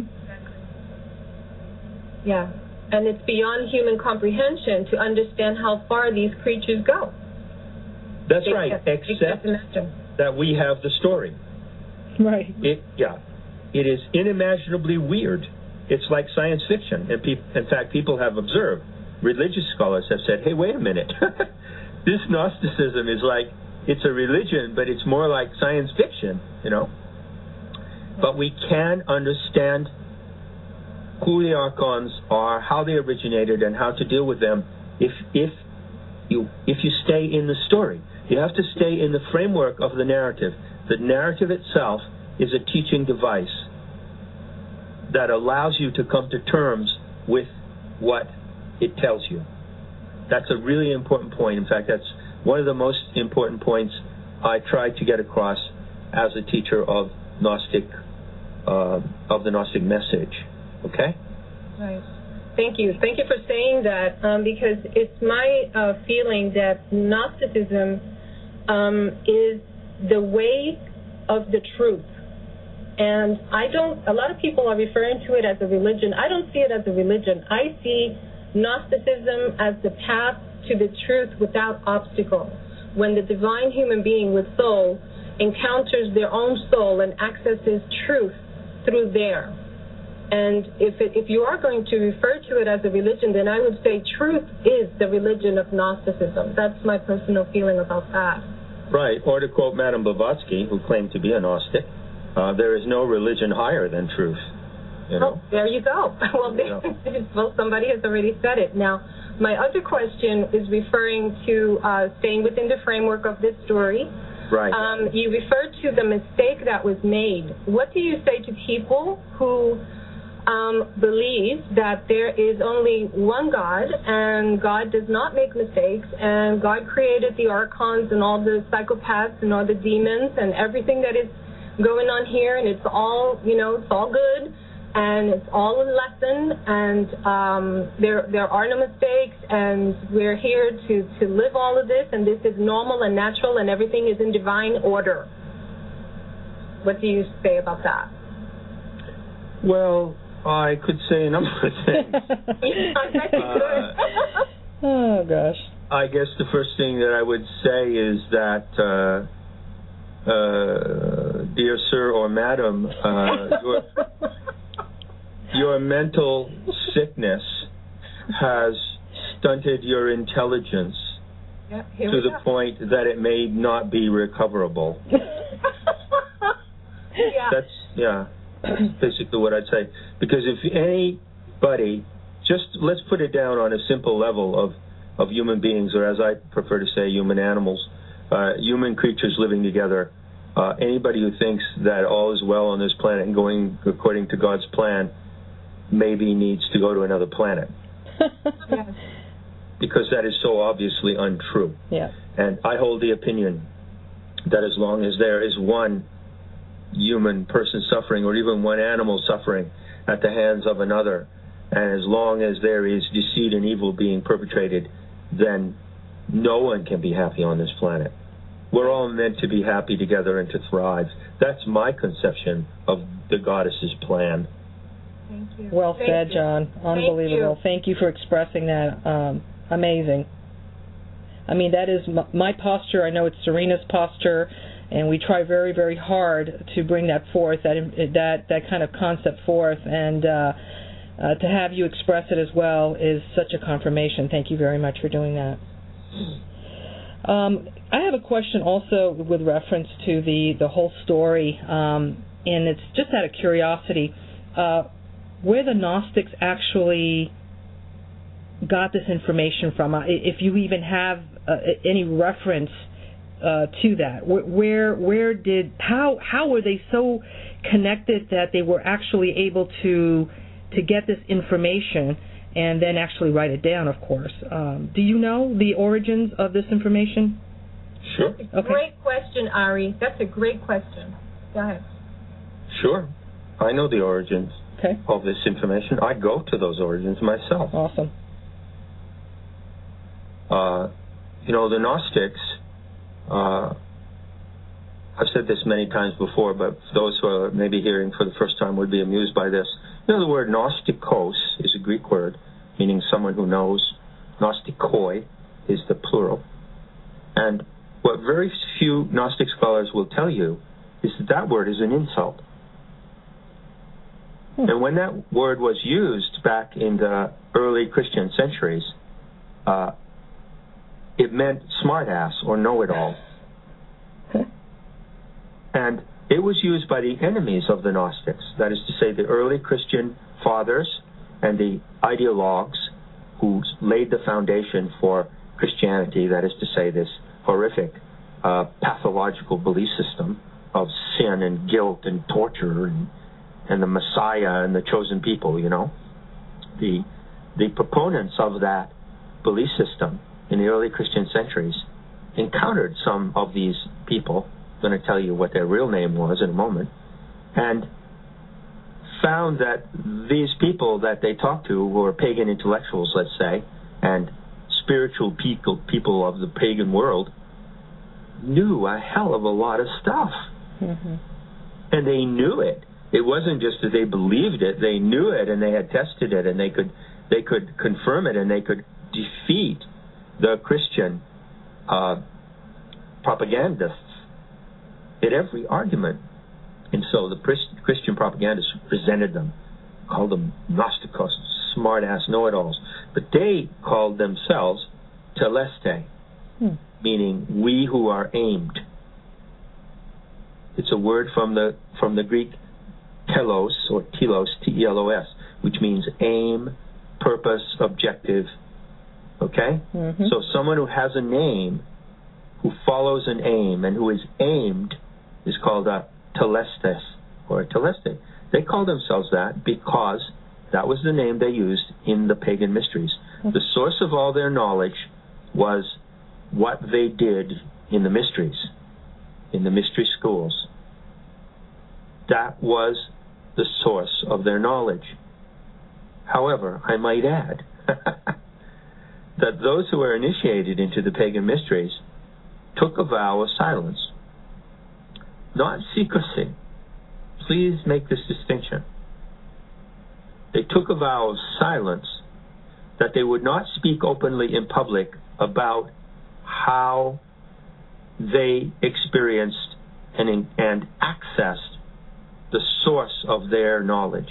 Yeah. And it's beyond human comprehension to understand how far these creatures go. That's they right, can, except that we have the story. Right. It, yeah. It is unimaginably weird. It's like science fiction. And pe- in fact, people have observed, religious scholars have said, hey, wait a minute. This Gnosticism is like, it's a religion, but it's more like science fiction, you know. But we can understand who the Archons are, how they originated, and how to deal with them if if you if you stay in the story. You have to stay in the framework of the narrative. The narrative itself is a teaching device that allows you to come to terms with what it tells you. That's a really important point. In fact, that's one of the most important points I tried to get across as a teacher of Gnostic, uh, of the Gnostic message. Okay? Right. Thank you. Thank you for saying that, um, because it's my uh, feeling that Gnosticism um, is the way of the truth. And I don't, a lot of people are referring to it as a religion. I don't see it as a religion. I see Gnosticism as the path to the truth without obstacle. When the divine human being with soul encounters their own soul and accesses truth through there. And if it, if you are going to refer to it as a religion, then I would say truth is the religion of Gnosticism. That's my personal feeling about that. Right. Or to quote Madame Blavatsky, who claimed to be a Gnostic, uh, there is no religion higher than truth. You know? Oh, there you go. Well, you know. well, somebody has already said it. Now, my other question is referring to uh, staying within the framework of this story. Right. Um, you referred to the mistake that was made. What do you say to people who um, believe that there is only one God and God does not make mistakes and God created the archons and all the psychopaths and all the demons and everything that is going on here, and it's all, you know, it's all good and it's all a lesson, and um, there there are no mistakes, and we're here to, to live all of this, and this is normal and natural, and everything is in divine order. What do you say about that? Well, I could say a number of things. uh, oh, gosh. I guess the first thing that I would say is that, uh, uh, dear sir or madam, uh, your, your mental sickness has stunted your intelligence yeah, to the go. point that it may not be recoverable. yeah. That's, yeah. That's basically what I'd say. Because if anybody, just let's put it down on a simple level of, of human beings, or as I prefer to say, human animals, uh, human creatures living together, uh, anybody who thinks that all is well on this planet and going according to God's plan maybe needs to go to another planet. Yes. Because that is so obviously untrue. Yeah. And I hold the opinion that as long as there is one human person suffering, or even one animal suffering at the hands of another, and as long as there is deceit and evil being perpetrated, then no one can be happy on this planet. We're all meant to be happy together and to thrive. That's my conception of the goddess's plan. Thank you. Well Thank said, you. John. Unbelievable. Thank you. Thank you for expressing that. Um, amazing. I mean, that is my, my posture. I know it's Serena's posture. And we try very, very hard to bring that forth, that that that kind of concept forth, and uh, uh, to have you express it as well is such a confirmation. Thank you very much for doing that. Um, I have a question also with reference to the, the whole story, um, and it's just out of curiosity, uh, where the Gnostics actually got this information from, uh, if you even have uh, any reference Uh, to that. Where, where did, how, how were they so connected that they were actually able to, to get this information and then actually write it down? Of course. Um, do you know the origins of this information? Sure. Okay. Great question, Ari. That's a great question. Go ahead. Sure. I know the origins okay. of this information. I go to those origins myself. Awesome. Uh, you know, the Gnostics. Uh, I've said this many times before, but those who are maybe hearing for the first time would be amused by this. You know, the word Gnostikos is a Greek word, meaning someone who knows. Gnostikoi is the plural. And what very few Gnostic scholars will tell you is that that word is an insult. Hmm. And when that word was used back in the early Christian centuries, uh, it meant smartass or know-it-all. And it was used by the enemies of the Gnostics, that is to say the early Christian fathers and the ideologues who laid the foundation for Christianity, that is to say this horrific uh, pathological belief system of sin and guilt and torture and, and the Messiah and the chosen people, you know. The, the proponents of that belief system in the early Christian centuries encountered some of these people, I'm going to tell you what their real name was in a moment, and found that these people that they talked to were pagan intellectuals, let's say, and spiritual people, people of the pagan world, knew a hell of a lot of stuff. Mm-hmm. And they knew it. It wasn't just that they believed it, they knew it, and they had tested it, and they could they could confirm it, and they could defeat the Christian uh, propagandists at every argument. And so the Christian propagandists presented them, called them Gnosticos, smart-ass know-it-alls. But they called themselves teleste, hmm. meaning we who are aimed. It's a word from the from the Greek telos, or telos, T E L O S, which means aim, purpose, objective. Okay? Mm-hmm. So someone who has a name, who follows an aim, and who is aimed, is called a telestes, or a teleste. They call themselves that because that was the name they used in the pagan mysteries. Mm-hmm. The source of all their knowledge was what they did in the mysteries, in the mystery schools. That was the source of their knowledge. However, I might add that those who were initiated into the pagan mysteries took a vow of silence, not secrecy. Please make this distinction. They took a vow of silence, that they would not speak openly in public about how they experienced and, and accessed the source of their knowledge.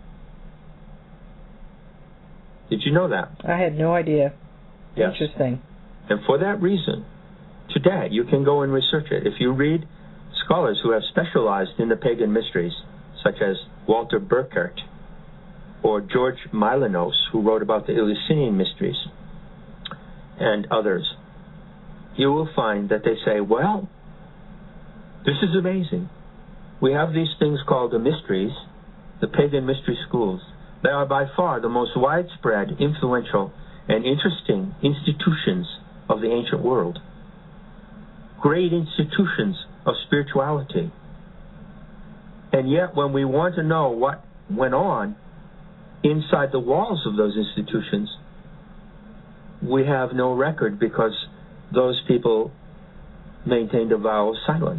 Did you know that? I had no idea. Yes. Interesting. And for that reason, today, you can go and research it. If you read scholars who have specialized in the pagan mysteries, such as Walter Burkert or George Mylonos, who wrote about the Eleusinian mysteries, and others, you will find that they say, well, this is amazing. We have these things called the mysteries, the pagan mystery schools. They are by far the most widespread, influential, and interesting institutions of the ancient world. Great institutions of spirituality. And yet, when we want to know what went on inside the walls of those institutions, we have no record because those people maintained a vow of silence.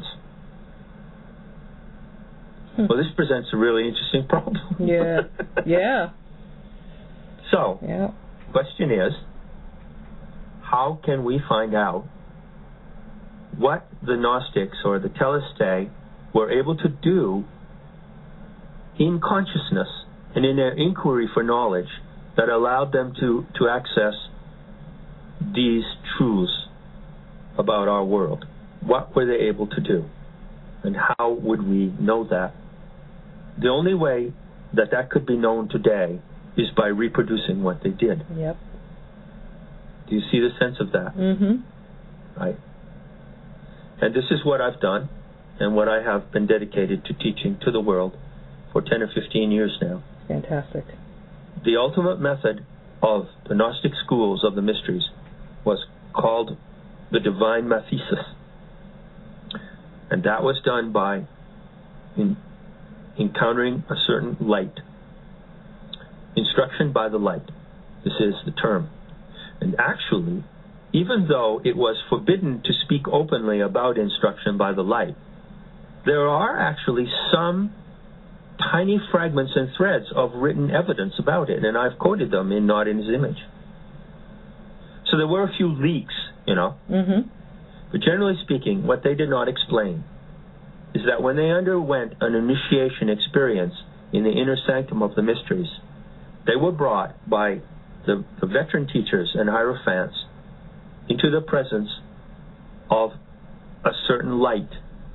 Well, this presents a really interesting problem. Yeah. Yeah. So, yeah. the question is, how can we find out what the Gnostics or the teleste were able to do in consciousness and in their inquiry for knowledge that allowed them to, to access these truths about our world? What were they able to do? And how would we know that? The only way that that could be known today is by reproducing what they did. Yep. Do you see the sense of that? Mm-hmm. Right. And this is what I've done and what I have been dedicated to teaching to the world for ten or fifteen years now. Fantastic. The ultimate method of the Gnostic schools of the mysteries was called the divine mathesis. And that was done by in, encountering a certain light. Instruction by the light. This is the term. And actually, even though it was forbidden to speak openly about instruction by the light, there are actually some tiny fragments and threads of written evidence about it, and I've quoted them in Not in His Image. So there were a few leaks, you know. Mm-hmm. But generally speaking, what they did not explain is that when they underwent an initiation experience in the inner sanctum of the mysteries, they were brought by the, the veteran teachers and hierophants into the presence of a certain light.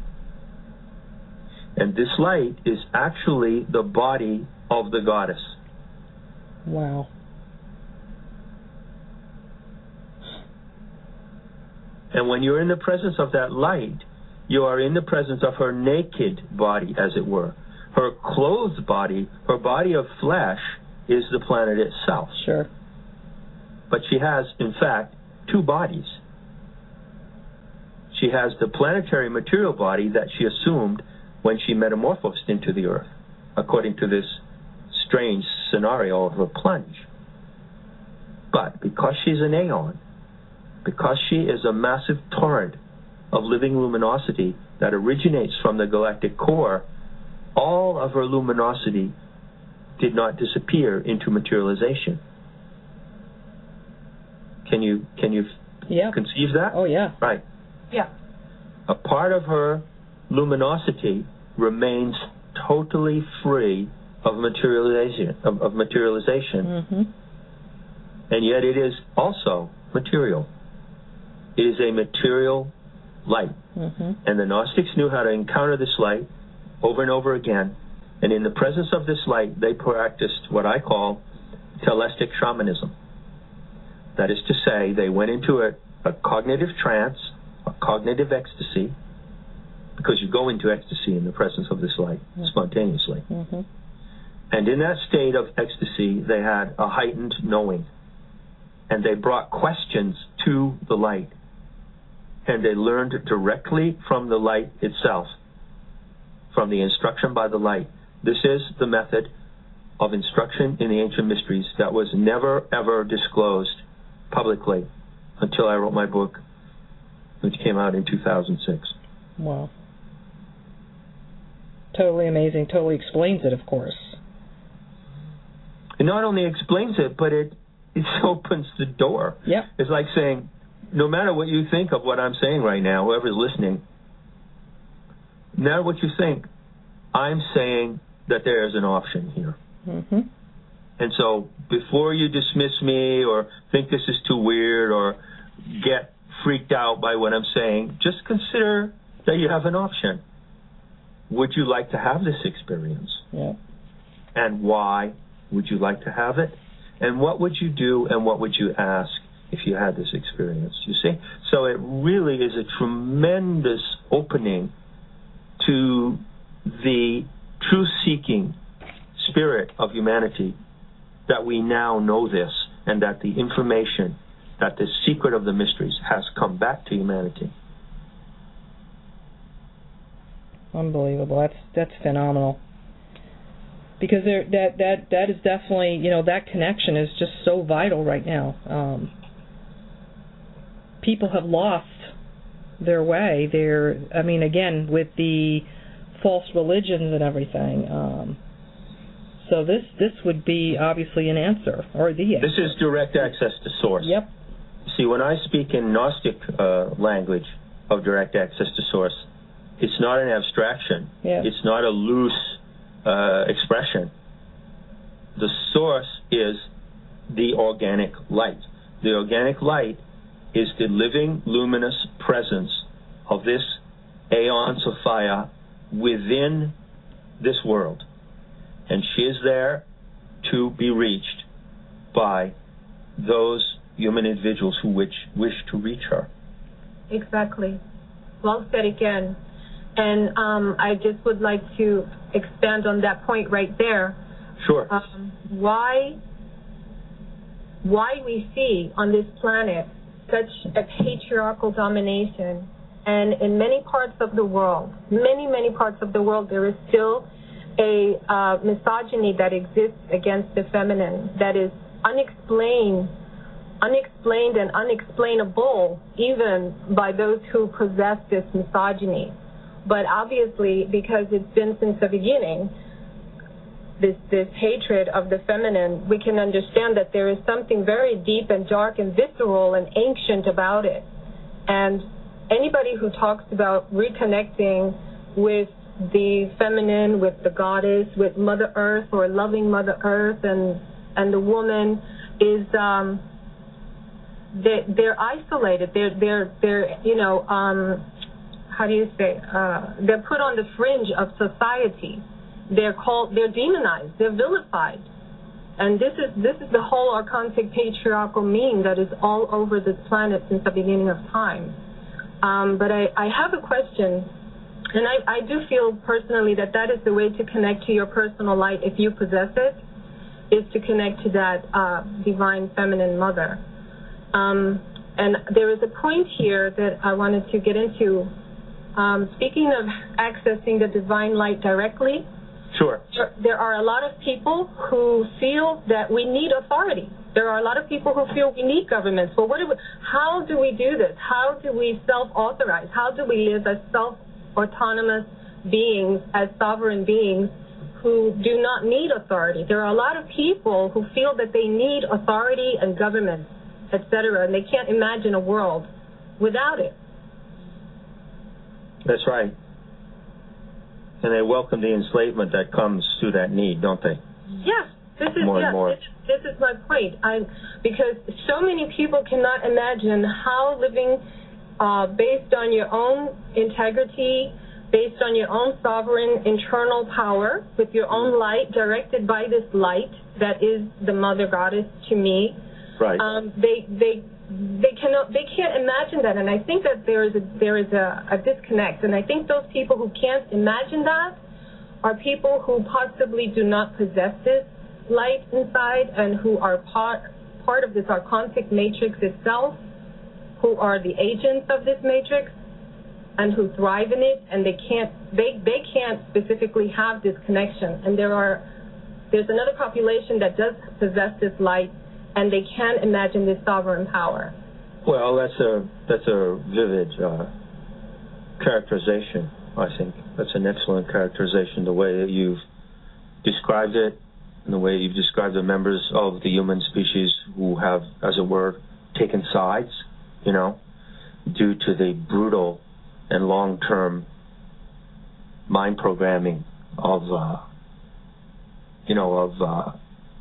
And this light is actually the body of the goddess. Wow. And when you're in the presence of that light, you are in the presence of her naked body, as it were. Her clothed body, her body of flesh, is the planet itself. Sure. But she has, in fact, two bodies. She has the planetary material body that she assumed when she metamorphosed into the Earth, according to this strange scenario of a plunge. But because she's an aeon, because she is a massive torrent of living luminosity that originates from the galactic core, all of her luminosity did not disappear into materialization. Can you can you yeah. conceive that? Oh, yeah. Right. Yeah. A part of her luminosity remains totally free of materialization, of, of materialization, mm-hmm. and yet it is also material. It is a material light, mm-hmm. and the Gnostics knew how to encounter this light over and over again, and in the presence of this light, they practiced what I call telestic shamanism. That is to say, they went into a, a cognitive trance, a cognitive ecstasy, because you go into ecstasy in the presence of this light, mm-hmm. spontaneously. Mm-hmm. And in that state of ecstasy, they had a heightened knowing. And they brought questions to the light. And they learned directly from the light itself, from the instruction by the light. This is the method of instruction in the ancient mysteries that was never, ever disclosed publicly until I wrote my book, which came out in two thousand six. Wow. Totally amazing. Totally explains it, of course. It not only explains it, but it, it opens the door. Yeah. It's like saying, no matter what you think of what I'm saying right now, whoever's listening, no matter what you think, I'm saying that there is an option here. Mm-hmm. And so before you dismiss me or think this is too weird or get freaked out by what I'm saying, just consider that you have an option. Would you like to have this experience? Yeah. And why would you like to have it? And what would you do and what would you ask if you had this experience? You see? So it really is a tremendous opening to the truth-seeking spirit of humanity, that we now know this, and that the information, that the secret of the mysteries has come back to humanity. Unbelievable. That's that's phenomenal. Because there, that that that is definitely, you know, that connection is just so vital right now. Um, people have lost their way. They're, I mean, again, with the false religions and everything. Um, so this this would be obviously an answer, or the answer. This is direct access to source. Yep. See, when I speak in Gnostic uh, language of direct access to source, it's not an abstraction. Yeah. It's not a loose uh, expression. The source is the organic light. The organic light is the living, luminous presence of this Aeon Sophia within this world. And she is there to be reached by those human individuals who wish, wish to reach her. Exactly. Well said again. And um, I just would like to expand on that point right there. Sure. Um, why, why we see on this planet such a patriarchal domination, and in many parts of the world, many, many parts of the world, there is still a uh, misogyny that exists against the feminine that is unexplained, unexplained and unexplainable even by those who possess this misogyny. But obviously, because it's been since the beginning, this this hatred of the feminine, we can understand that there is something very deep and dark and visceral and ancient about it. And anybody who talks about reconnecting with the feminine, with the goddess, with Mother Earth, or loving Mother Earth and and the woman, is um, they they're isolated. They're they're they're you know um, how do you say? Uh, they're put on the fringe of society. They're called. They're demonized. They're vilified. And this is this is the whole archontic patriarchal meme that is all over this planet since the beginning of time. Um, but I, I have a question, and I, I do feel personally that that is the way to connect to your personal light if you possess it, is to connect to that uh, divine feminine mother. Um, and there is a point here that I wanted to get into. Um, speaking of accessing the divine light directly, sure. there, there are a lot of people who feel that we need authority. There are a lot of people who feel we need governments. Well, what do we, how do we do this? How do we self-authorize? How do we live as self-autonomous beings, as sovereign beings who do not need authority? There are a lot of people who feel that they need authority and government, et cetera, and they can't imagine a world without it. That's right. And they welcome the enslavement that comes through that need, don't they? Yes. This is, more yes, and more. This, this is my point. I, because so many people cannot imagine how living uh, based on your own integrity, based on your own sovereign internal power, with your own light, directed by this light that is the Mother Goddess to me. Right. Um, they they they cannot they can't imagine that, and I think that there is a there is a, a disconnect, and I think those people who can't imagine that are people who possibly do not possess this light inside, and who are part part of this archontic matrix itself, who are the agents of this matrix, and who thrive in it, and they can't they they can't specifically have this connection. And there are there's another population that does possess this light, and they can imagine this sovereign power. Well, that's a that's a vivid uh, characterization. I think that's an excellent characterization. The way that you've described it, and the way you've described the members of the human species who have, as it were, taken sides, you know, due to the brutal and long-term mind programming of, uh, you know, of uh,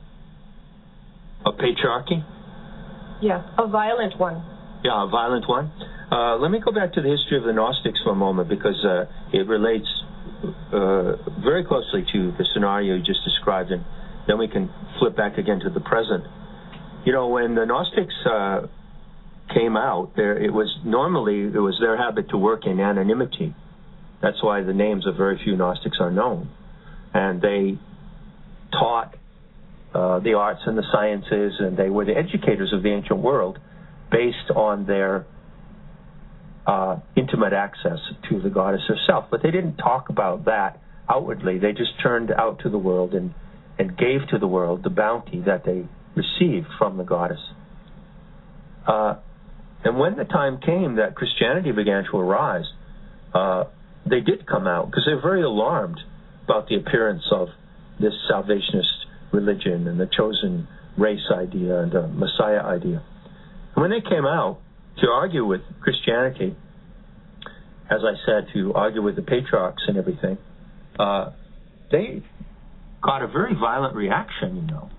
a patriarchy. Yes, a violent one. Yeah, a violent one. Uh, let me go back to the history of the Gnostics for a moment, because uh, it relates uh, very closely to the scenario you just described, and then we can flip back again to the present. You know, when the Gnostics uh, came out, there it was normally it was their habit to work in anonymity. That's why the names of very few Gnostics are known, and they taught uh, the arts and the sciences, and they were the educators of the ancient world, based on their uh, intimate access to the goddess herself. But they didn't talk about that outwardly. They just turned out to the world and and gave to the world the bounty that they received from the goddess. Uh, and when the time came that Christianity began to arise, uh, they did come out, because they were very alarmed about the appearance of this salvationist religion and the chosen race idea and the Messiah idea. And when they came out to argue with Christianity, as I said, to argue with the patriarchs and everything, uh, they got a very violent reaction, you know.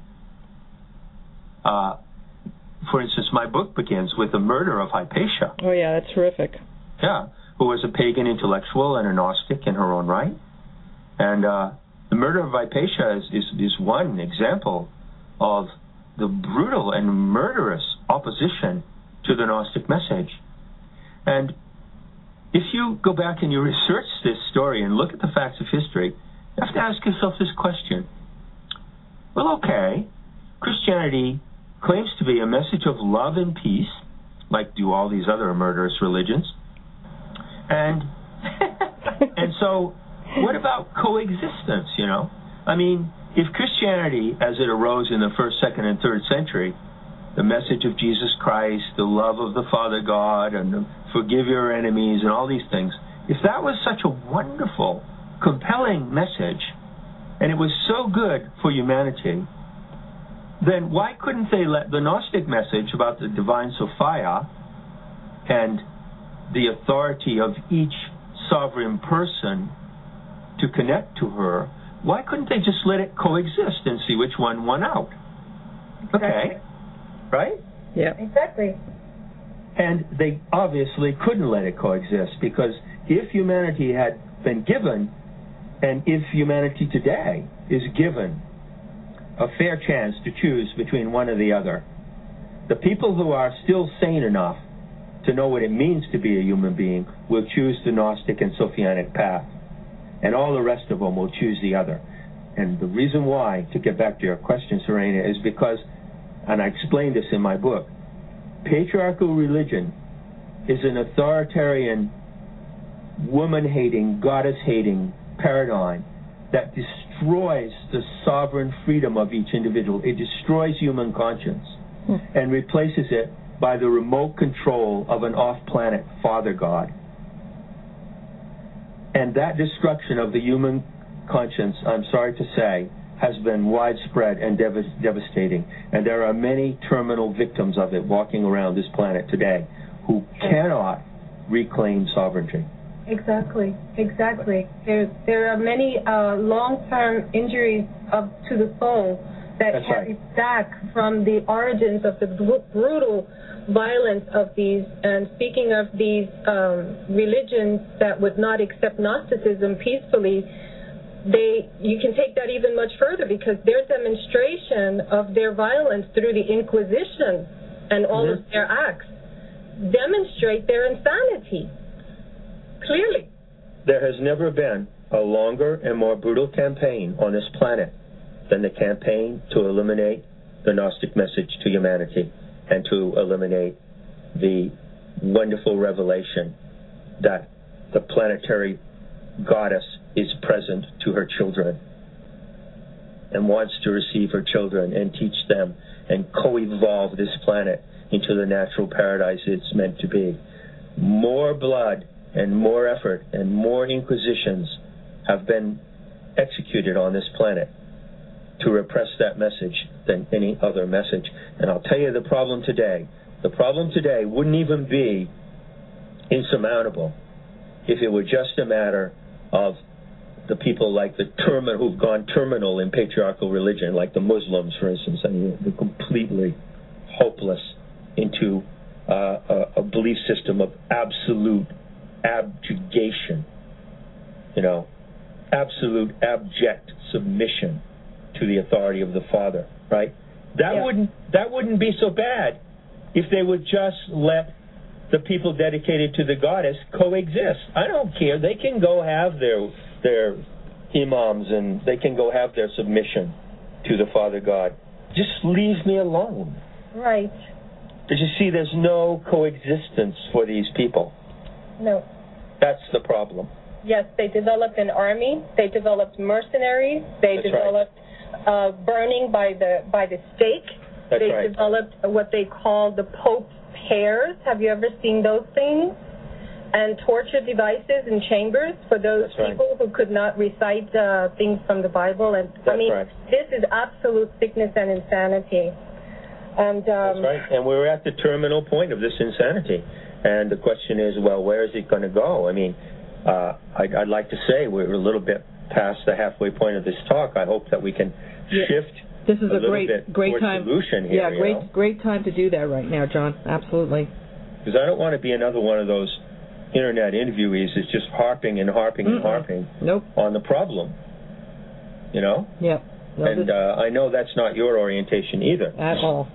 Uh, for instance, my book begins with the murder of Hypatia. Oh, yeah, that's horrific. Yeah, who was a pagan intellectual and a Gnostic in her own right. And uh, the murder of Hypatia is, is, is one example of the brutal and murderous opposition to the Gnostic message. And if you go back and you research this story and look at the facts of history, you have to ask yourself this question. Well, okay, Christianity claims to be a message of love and peace, like do all these other murderous religions. And and so what about coexistence, you know? I mean, if Christianity, as it arose in the first, second, and third century, the message of Jesus Christ, the love of the Father God, and the forgive your enemies, and all these things, if that was such a wonderful, compelling message, and it was so good for humanity, then why couldn't they let the Gnostic message about the divine Sophia and the authority of each sovereign person to connect to her, why couldn't they just let it coexist and see which one won out? Exactly. Okay. Right? Yeah. Exactly. And they obviously couldn't let it coexist, because if humanity had been given, and if humanity today is given a fair chance to choose between one or the other, the people who are still sane enough to know what it means to be a human being, will choose the Gnostic and Sophianic path. And all the rest of them will choose the other. And the reason why, to get back to your question, Serena, is because, and I explained this in my book, patriarchal religion is an authoritarian, woman-hating, goddess-hating paradigm that destroys the sovereign freedom of each individual. It destroys human conscience hmm. and replaces it by the remote control of an off-planet Father God. And that destruction of the human conscience, I'm sorry to say, has been widespread and dev- devastating. And there are many terminal victims of it walking around this planet today who cannot reclaim sovereignty. Exactly, exactly. There, there are many uh, long-term injuries of, to the soul that That's carry right. back from the origins of the br- brutal violence of these. And speaking of these um, religions that would not accept Gnosticism peacefully, they you can take that even much further, because their demonstration of their violence through the Inquisition and all mm-hmm. of their acts demonstrate their insanity. Clearly. There has never been a longer and more brutal campaign on this planet than the campaign to eliminate the Gnostic message to humanity and to eliminate the wonderful revelation that the planetary goddess is present to her children and wants to receive her children and teach them and co-evolve this planet into the natural paradise it's meant to be. More blood and more effort and more inquisitions have been executed on this planet to repress that message than any other message. And I'll tell you the problem today. The problem today wouldn't even be insurmountable if it were just a matter of the people like the terminal who've gone terminal in patriarchal religion, like the Muslims, for instance. I mean, they're completely hopeless into uh, a, a belief system of absolute abjugation, you know, absolute abject submission to the authority of the Father, right? That yeah. wouldn't that wouldn't be so bad if they would just let the people dedicated to the goddess coexist. I don't care. They can go have their their imams and they can go have their submission to the Father God. Just leave me alone. Right. Because you see, there's no coexistence for these people. No. That's the problem. Yes, they developed an army. They developed mercenaries. They That's developed right. uh, burning by the by the stake. That's they right. developed what they call the Pope's pears. Have you ever seen those things? And torture devices and chambers for those That's people right. who could not recite uh, things from the Bible. And That's I mean, right. this is absolute sickness and insanity. And um, That's right. And we're at the terminal point of this insanity. And the question is, well, where is it going to go? I mean, uh, I'd, I'd like to say we're a little bit past the halfway point of this talk. I hope that we can yeah. shift. This is a, a great, great time. Solution here, yeah, great, you know? great time to do that right now, John. Absolutely. Because I don't want to be another one of those internet interviewees that's just harping and harping Mm-mm. and harping nope. on the problem. You know? Yep. No, and uh, I know that's not your orientation either. At all.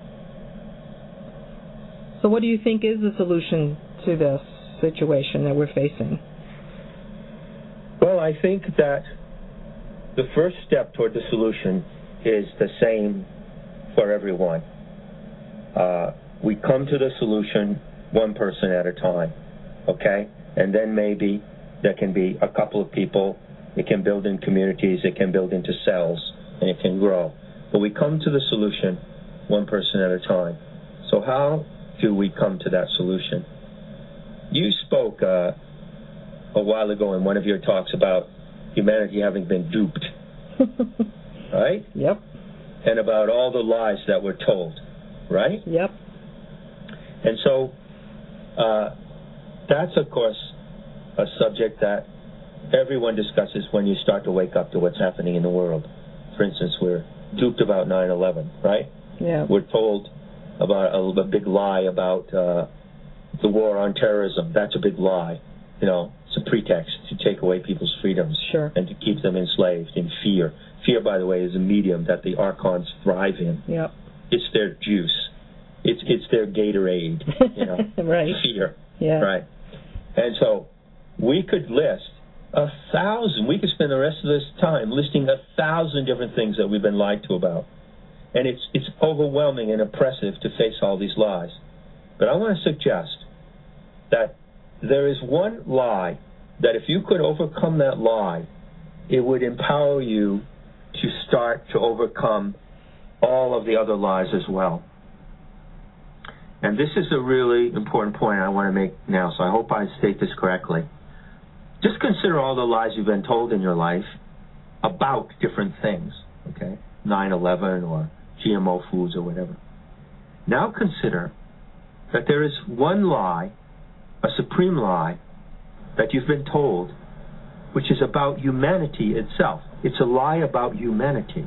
So what do you think is the solution to this situation that we're facing? Well, I think that the first step toward the solution is the same for everyone. Uh, we come to the solution one person at a time, okay? And then maybe there can be a couple of people. It can build in communities. It can build into cells, and it can grow. But we come to the solution one person at a time. So how do we come to that solution? You spoke uh, a while ago in one of your talks about humanity having been duped, right? Yep. And about all the lies that were told, right? Yep. And so uh, that's, of course, a subject that everyone discusses when you start to wake up to what's happening in the world. For instance, we're duped about nine eleven, right? Yeah. We're told about a, a big lie about uh, the war on terrorism. That's a big lie. You know, it's a pretext to take away people's freedoms sure. and to keep them enslaved in fear. Fear, by the way, is a medium that the archons thrive in. Yep. It's their juice. It's it's their Gatorade, you know, right. fear. Yeah. Right. And so we could list a thousand, we could spend the rest of this time listing a thousand different things that we've been lied to about. And it's it's overwhelming and oppressive to face all these lies. But I want to suggest that there is one lie that if you could overcome that lie, it would empower you to start to overcome all of the other lies as well. And this is a really important point I want to make now, so I hope I state this correctly. Just consider all the lies you've been told in your life about different things, okay? nine eleven or G M O foods or whatever. Now consider that there is one lie, a supreme lie, that you've been told, which is about humanity itself. It's a lie about humanity.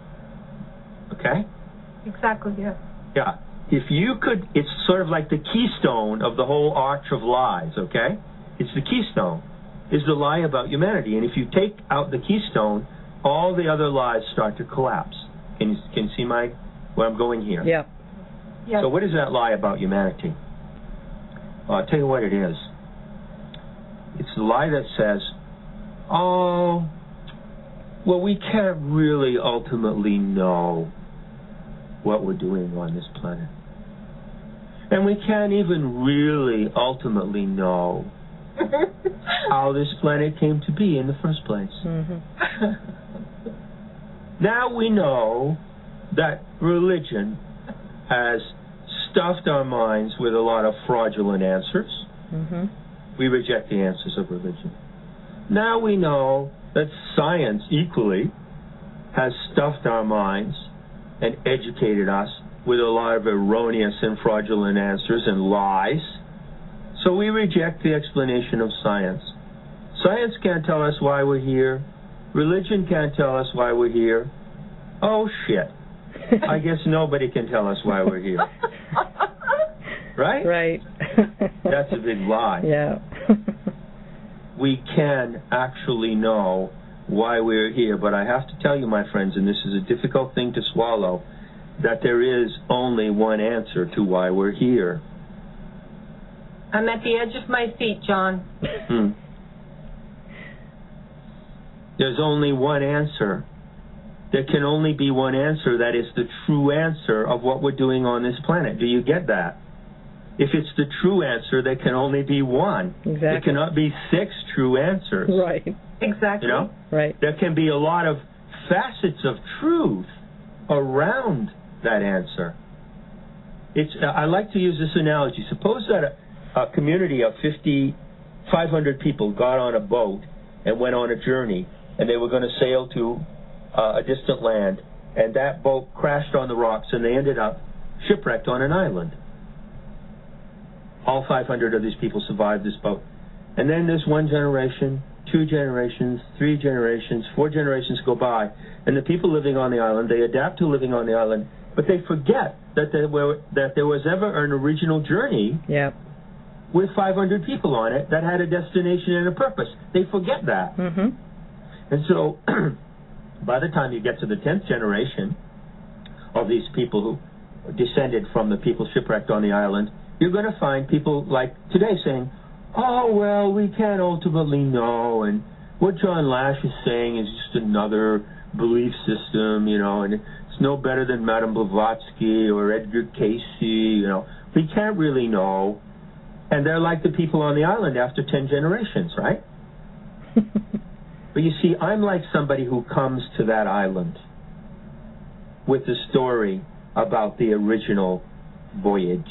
Okay? Exactly, yeah. Yeah. If you could, it's sort of like the keystone of the whole arch of lies, okay? It's the keystone, is the lie about humanity. And if you take out the keystone, all the other lies start to collapse. Can you, can you see my, where I'm going here? Yeah. Yes. So what is that lie about humanity? Well, I'll tell you what it is. It's the lie that says, oh, well, we can't really ultimately know what we're doing on this planet. And we can't even really ultimately know how this planet came to be in the first place. Mm-hmm. Now we know that religion has stuffed our minds with a lot of fraudulent answers. Mm-hmm. We reject the answers of religion. Now we know that science equally has stuffed our minds and educated us with a lot of erroneous and fraudulent answers and lies. So we reject the explanation of science. Science can't tell us why we're here. Religion can't tell us why we're here. Oh, shit. I guess nobody can tell us why we're here. Right? Right. That's a big lie. Yeah. We can actually know why we're here, but I have to tell you, my friends, and this is a difficult thing to swallow, that there is only one answer to why we're here. I'm at the edge of my seat, John. Hmm. There's only one answer. There can only be one answer that is the true answer of what we're doing on this planet. Do you get that? If it's the true answer, there can only be one. Exactly. There cannot be six true answers. Right. Exactly. You know? Right. There can be a lot of facets of truth around that answer. It's. Uh, I like to use this analogy. Suppose that a, a community of fifty, five hundred people got on a boat and went on a journey, and they were going to sail to uh, a distant land, and that boat crashed on the rocks, and they ended up shipwrecked on an island. All five hundred of these people survived this boat. And then there's one generation, two generations, three generations, four generations go by, and the people living on the island, they adapt to living on the island, but they forget that there were that there was ever an original journey Yeah. with five hundred people on it that had a destination and a purpose. They forget that. Mm-hmm. And so by the time you get to the tenth generation of these people who descended from the people shipwrecked on the island, you're going to find people like today saying, oh, well, we can't ultimately know, and what John Lash is saying is just another belief system, you know, and it's no better than Madame Blavatsky or Edgar Cayce, you know. We can't really know. And they're like the people on the island after ten generations, right? But you see, I'm like somebody who comes to that island with the story about the original voyage.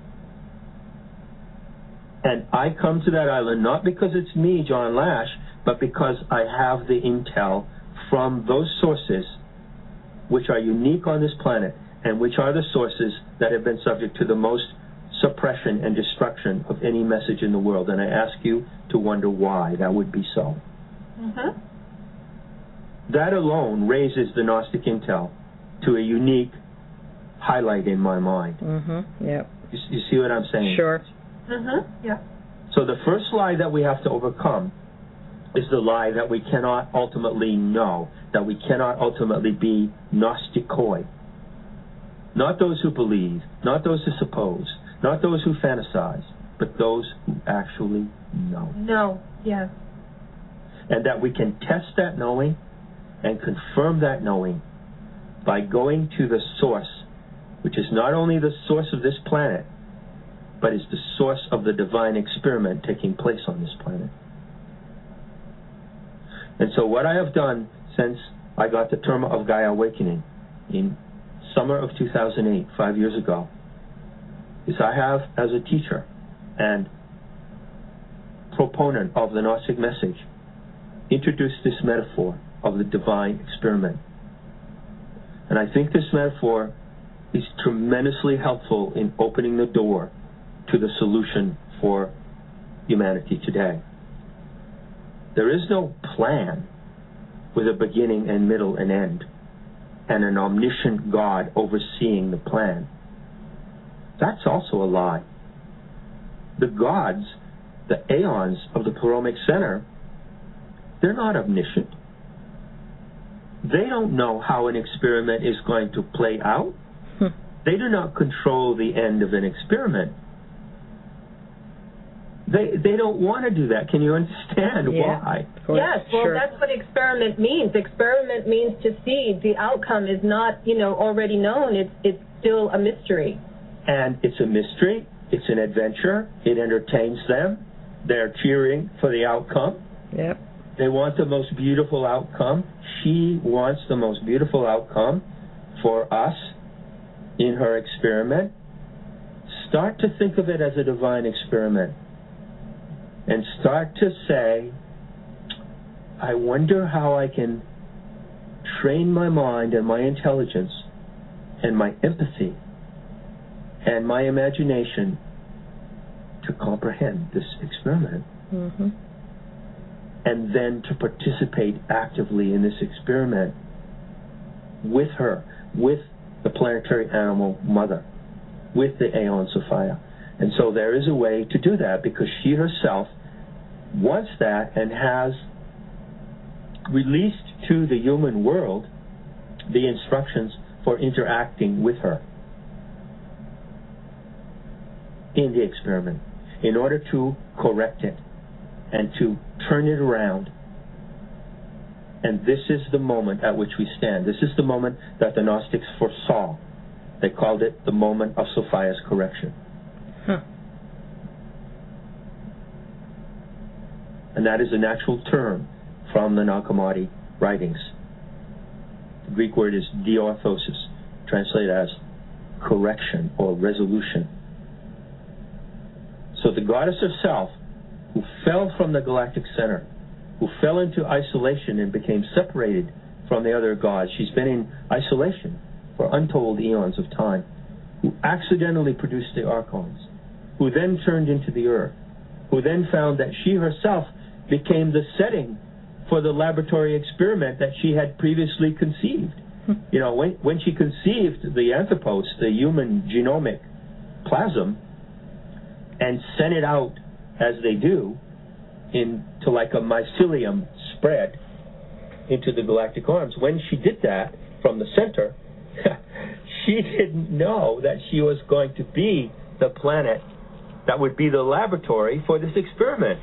And I come to that island not because it's me, John Lash, but because I have the intel from those sources which are unique on this planet and which are the sources that have been subject to the most suppression and destruction of any message in the world. And I ask you to wonder why that would be so. Mm-hmm. That alone raises the Gnostic intel to a unique highlight in my mind. Mm-hmm. Yeah. You, you see what I'm saying? Sure. Mm-hmm. Yeah. So the first lie that we have to overcome is the lie that we cannot ultimately know, that we cannot ultimately be Gnostikoi. Not those who believe, not those who suppose, not those who fantasize, but those who actually know. No, yes. And that we can test that knowing and confirm that knowing by going to the source, which is not only the source of this planet, but is the source of the divine experiment taking place on this planet. And so what I have done since I got the term of Gaia Awakening in summer of two thousand eight, five years ago, is I have, as a teacher and proponent of the Gnostic message, introduced this metaphor of the divine experiment. And I think this metaphor is tremendously helpful in opening the door to the solution for humanity today. There is no plan with a beginning and middle and end, and an omniscient God overseeing the plan. That's also a lie. The gods, the aeons of the Pleroma Center, they're not omniscient. They don't know how an experiment is going to play out. Hmm. They do not control the end of an experiment. They they don't want to do that. Can you understand yeah. why? Yes, well, sure. That's what experiment means. Experiment means to see. The outcome is not, you know, already known. It's it's still a mystery. And it's a mystery. It's an adventure. It entertains them. They're cheering for the outcome. Yep. They want the most beautiful outcome. She wants the most beautiful outcome for us in her experiment. Start to think of it as a divine experiment. And start to say, I wonder how I can train my mind and my intelligence and my empathy and my imagination to comprehend this experiment. Mm-hmm. And then to participate actively in this experiment with her, with the planetary animal mother, with the Aeon Sophia. And so there is a way to do that, because she herself wants that and has released to the human world the instructions for interacting with her in the experiment in order to correct it and to turn it around. And this is the moment at which we stand. This is the moment that the Gnostics foresaw. They called it the moment of Sophia's correction. Huh. And that is a natural term from the Nag Hammadi writings. The Greek word is diorthosis, translated as correction or resolution. So the goddess herself, who fell from the galactic center, who fell into isolation and became separated from the other gods, she's been in isolation for untold eons of time, who accidentally produced the archons, who then turned into the earth, who then found that she herself became the setting for the laboratory experiment that she had previously conceived. You know, when, when she conceived the anthropos, the human genomic plasm, and sent it out as they do into like a mycelium spread into the galactic arms, when she did that from the center, she didn't know that she was going to be the planet that would be the laboratory for this experiment.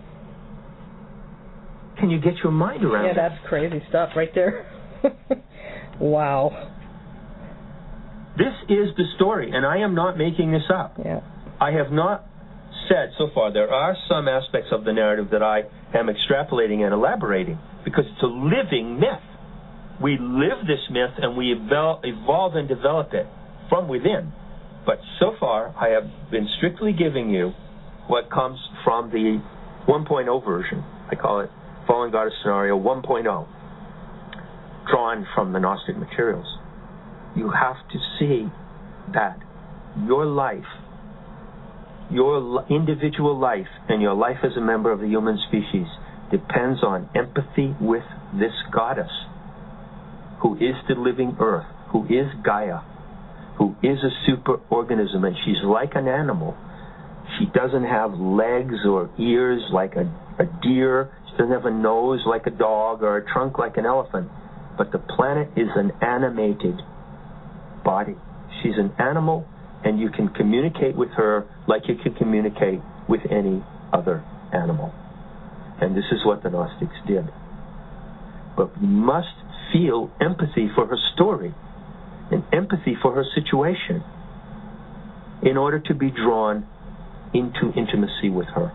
Can you get your mind around it? Yeah, that's crazy stuff right there. Wow. This is the story, and I am not making this up. Yeah. I have not said so far. There are some aspects of the narrative that I am extrapolating and elaborating, because it's a living myth. We live this myth and we evol- evolve and develop it from within. But so far, I have been strictly giving you what comes from the one point oh version. I call it Fallen Goddess Scenario one point oh, drawn from the Gnostic materials. You have to see that your life, your individual life, and your life as a member of the human species depends on empathy with this goddess, who is the living earth, who is Gaia, who is a superorganism, and she's like an animal. She doesn't have legs or ears like a, a deer. She doesn't have a nose like a dog or a trunk like an elephant. But the planet is an animated body. She's an animal, and you can communicate with her like you can communicate with any other animal. And this is what the Gnostics did. But we must feel empathy for her story and empathy for her situation in order to be drawn into intimacy with her.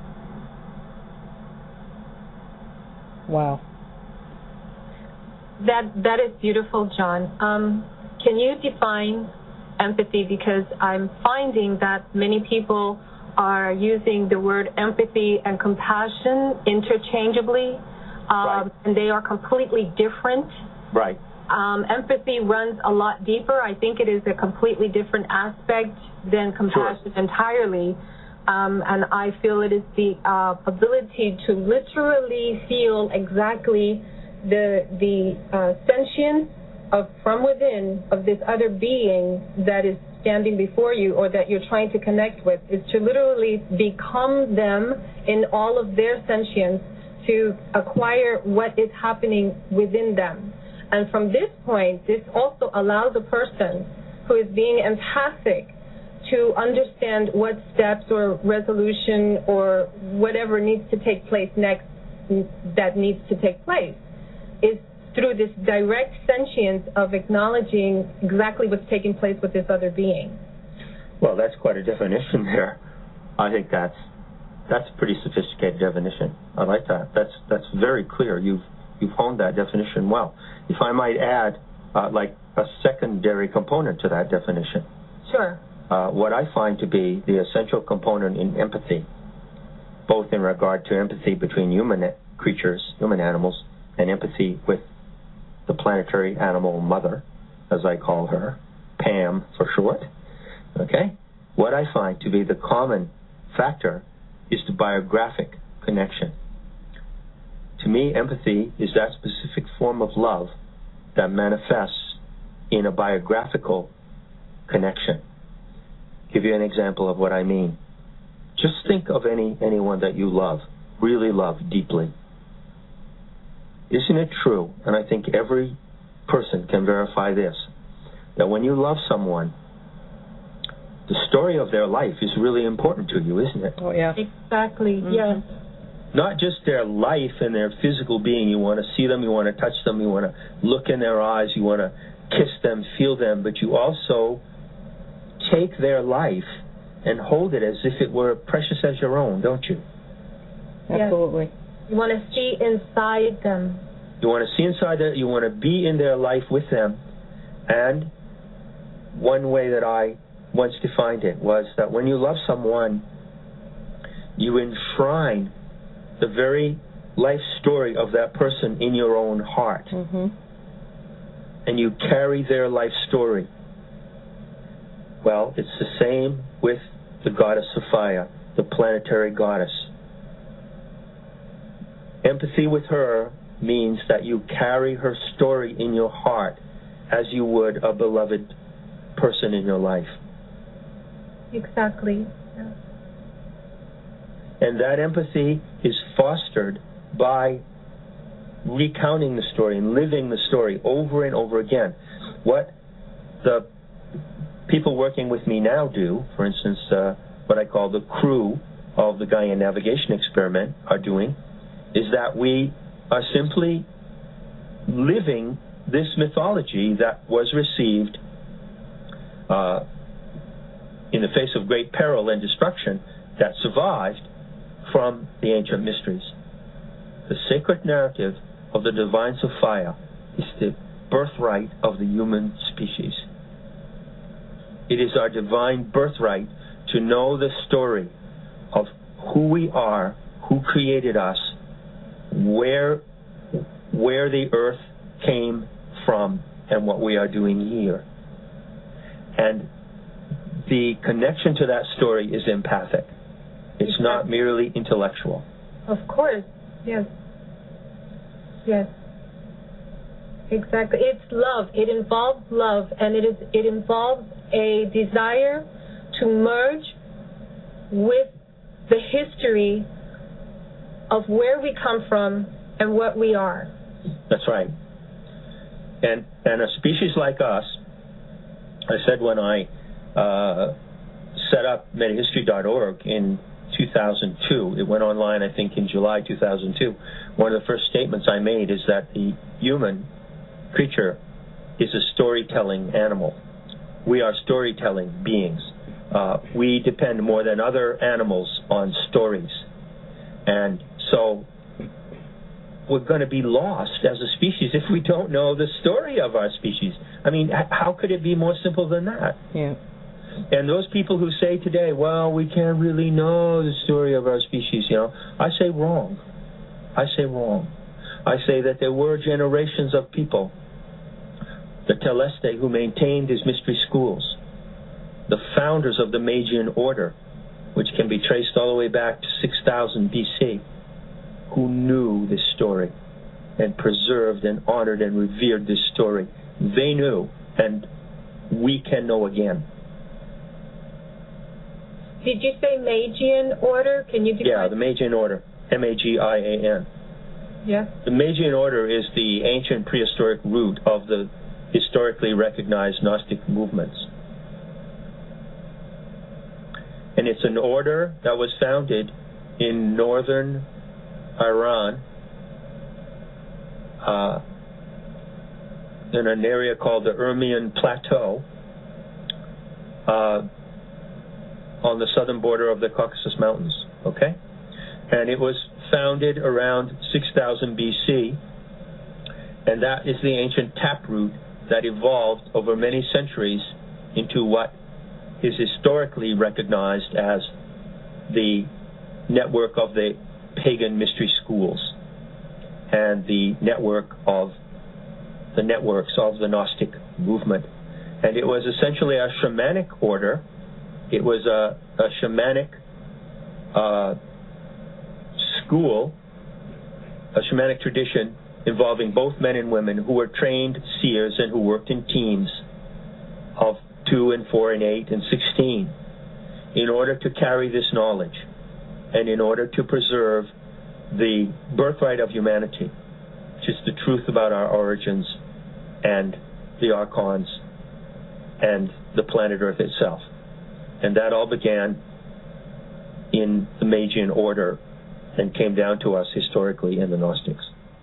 Wow. That that is beautiful, John. Um, can you define empathy? Because I'm finding that many people are using the word empathy and compassion interchangeably, um, right. and they are completely different. Right. Um, empathy runs a lot deeper. I think it is a completely different aspect than compassion sure. entirely. Um, and I feel it is the uh, ability to literally feel exactly the the uh, sentience of from within of this other being that is standing before you or that you're trying to connect with, is to literally become them in all of their sentience, to acquire what is happening within them. And from this point, this also allows a person who is being empathic to understand what steps or resolution or whatever needs to take place next that needs to take place is through this direct sentience of acknowledging exactly what's taking place with this other being. Well, that's quite a definition there. I think that's that's a pretty sophisticated definition. I like that. That's that's very clear. You've you've honed that definition well. If I might add, uh, like a secondary component to that definition. Sure. Uh, what I find to be the essential component in empathy, both in regard to empathy between human creatures, human animals, and empathy with the planetary animal mother, as I call her, Pam for short, okay? What I find to be the common factor is the biographic connection. To me, empathy is that specific form of love that manifests in a biographical connection. Give you an example of what I mean. Just think of any anyone that you love, really love deeply. Isn't it true, and I think every person can verify this, that when you love someone, the story of their life is really important to you, isn't it? Oh, yeah. Exactly, mm-hmm. Yes. Not just their life and their physical being. You want to see them, you want to touch them, you want to look in their eyes, you want to kiss them, feel them, but you also take their life and hold it as if it were precious as your own, don't you? Absolutely. Yes. You want to see inside them. You want to see inside them, you want to be in their life with them. And one way that I once defined it was that when you love someone, you enshrine the very life story of that person in your own heart. Mm-hmm. And you carry their life story. Well, it's the same with the goddess Sophia, the planetary goddess. Empathy with her means that you carry her story in your heart as you would a beloved person in your life. Exactly. Yeah. And that empathy is fostered by recounting the story and living the story over and over again. What the people working with me now do, for instance, uh, what I call the crew of the Gaian Navigation Experiment are doing, is that we are simply living this mythology that was received uh, in the face of great peril and destruction that survived from the ancient mysteries. The sacred narrative of the divine Sophia is the birthright of the human species. It is our divine birthright to know the story of who we are, who created us, where where the earth came from, and what we are doing here. And the connection to that story is empathic. It's exactly. Not merely intellectual. Of course, yes. Yes. Exactly. It's love. It involves love, and it is it involves a desire to merge with the history of where we come from and what we are. That's right. And and a species like us I said when I uh, set up meta history dot org in two thousand two, it went online, I think, in July two thousand two, one of the first statements I made is that the human creature is a storytelling animal. We are storytelling beings. Uh, we depend more than other animals on stories. And so we're going to be lost as a species if we don't know the story of our species. I mean, how could it be more simple than that? Yeah. And those people who say today, well, we can't really know the story of our species, you know, I say wrong. I say wrong. I say that there were generations of people, the Teleste, who maintained these mystery schools, the founders of the Magian order, which can be traced all the way back to six thousand B C, who knew this story and preserved and honored and revered this story. They knew, and we can know again. Did you say Magian order? Can you define? Yeah, the Magian order, M A G I A N. Yeah. The Magian order is the ancient prehistoric root of the historically recognized Gnostic movements. And it's an order that was founded in northern Iran, uh, in an area called the Urmian Plateau, uh, on the southern border of the Caucasus Mountains, okay? And it was founded around six thousand B C, and that is the ancient taproot that evolved over many centuries into what is historically recognized as the network of the pagan mystery schools and the network of the networks of the Gnostic movement. And it was essentially a shamanic order. It was a, a shamanic uh, school, a shamanic tradition involving both men and women who were trained seers and who worked in teams of two and four and eight and sixteen in order to carry this knowledge and in order to preserve the birthright of humanity, which is the truth about our origins and the archons and the planet Earth itself. And that all began in the Magian order and came down to us historically in the Gnostics.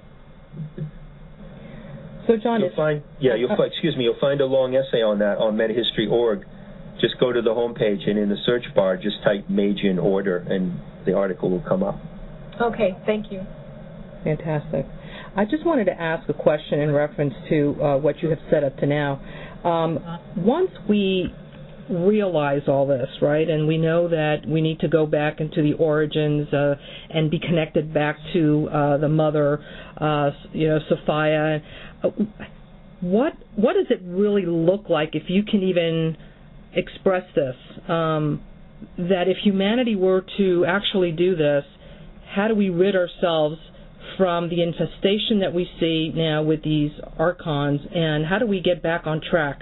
So, John, you'll find, yeah, you'll find, excuse me, you'll find a long essay on that on meta history dot org. Just go to the home page and in the search bar, just type Magian order, and the article will come up. Okay, thank you. Fantastic. I just wanted to ask a question in reference to uh, what you have said up to now. Um, once we realize all this, right, and we know that we need to go back into the origins uh, and be connected back to uh, the mother, uh, you know, Sophia. Uh, what what does it really look like, if you can even express this? Um, that if humanity were to actually do this, how do we rid ourselves from the infestation that we see now with these archons, and how do we get back on track?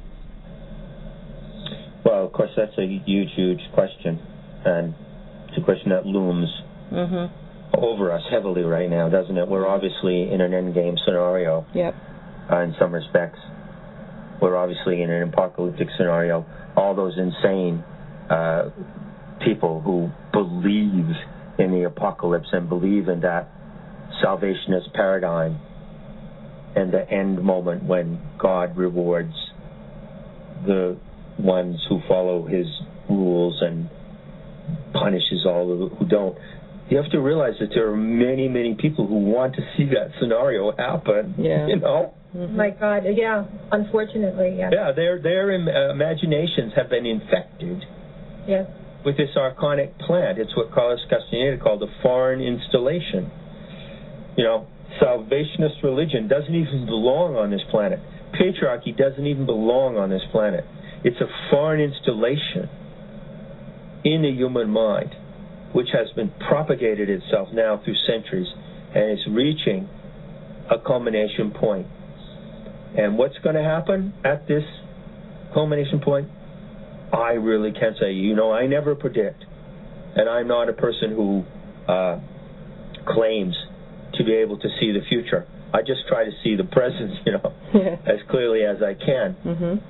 Well, of course, that's a huge, huge question, and it's a question that looms mm-hmm. over us heavily right now, doesn't it? We're obviously in an endgame scenario. Yep. Uh, in some respects, we're obviously in an apocalyptic scenario. All those insane uh, people who believe in the apocalypse and believe in that salvationist paradigm and the end moment when God rewards the ones who follow his rules and punishes all who don't. You have to realize that there are many, many people who want to see that scenario happen. Yeah. You know? Mm-hmm. My God, yeah, unfortunately, yeah. Yeah, their, their im- uh, imaginations have been infected yes. with this archonic plant. It's what Carlos Castaneda called a foreign installation. You know, salvationist religion doesn't even belong on this planet. Patriarchy doesn't even belong on this planet. It's a foreign installation in the human mind, which has been propagated itself now through centuries, and it's reaching a culmination point. And what's going to happen at this culmination point? I really can't say. You know, I never predict, and I'm not a person who uh, claims to be able to see the future. I just try to see the present, you know, yeah. as clearly as I can. Mm-hmm.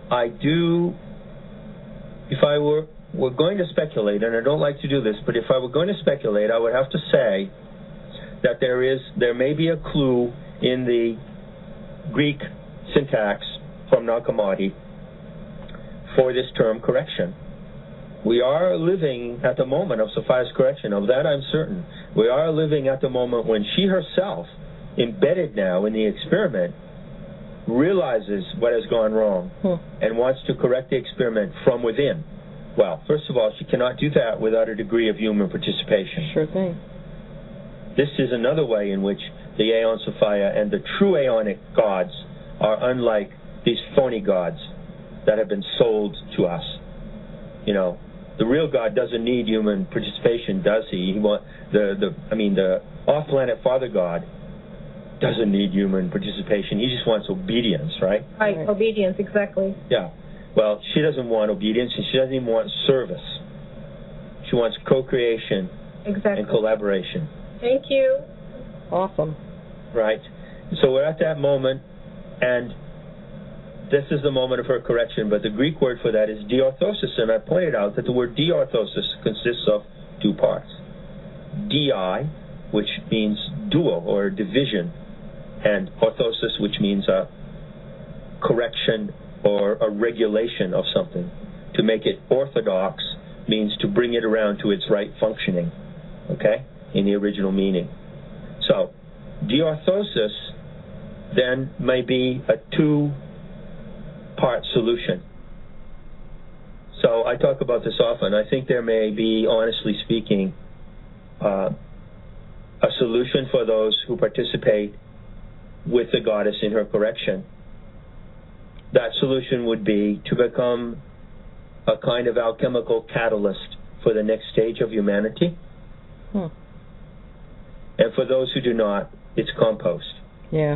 I do, if I were, were going to speculate, and I don't like to do this, but if I were going to speculate, I would have to say that there is, there may be a clue in the Greek syntax from Nag Hammadi for this term correction. We are living at the moment of Sophia's correction. Of that I'm certain. We are living at the moment when she herself, embedded now in the experiment, realizes what has gone wrong hmm. and wants to correct the experiment from within. Well, first of all, she cannot do that without a degree of human participation. Sure thing. This is another way in which the Aeon Sophia and the true Aeonic gods are unlike these phony gods that have been sold to us. You know, the real God doesn't need human participation, does he? He want the the I mean the off-planet Father God doesn't need human participation. He just wants obedience, right? Right, right. Obedience, exactly. Yeah. Well, she doesn't want obedience, and she doesn't even want service. She wants co-creation exactly. and collaboration. Thank you. Awesome. Right. So we're at that moment, and this is the moment of her correction, but the Greek word for that is diorthosis, and I pointed out that the word diorthosis consists of two parts. Di, which means duo, or division, and orthosis, which means a correction or a regulation of something. To make it orthodox means to bring it around to its right functioning, okay, in the original meaning. So, diorthosis then may be a two-part solution. So I talk about this often. I think there may be, honestly speaking, uh, a solution for those who participate with the goddess in her correction. That solution would be to become a kind of alchemical catalyst for the next stage of humanity. Hmm. And for those who do not, it's compost. Yeah.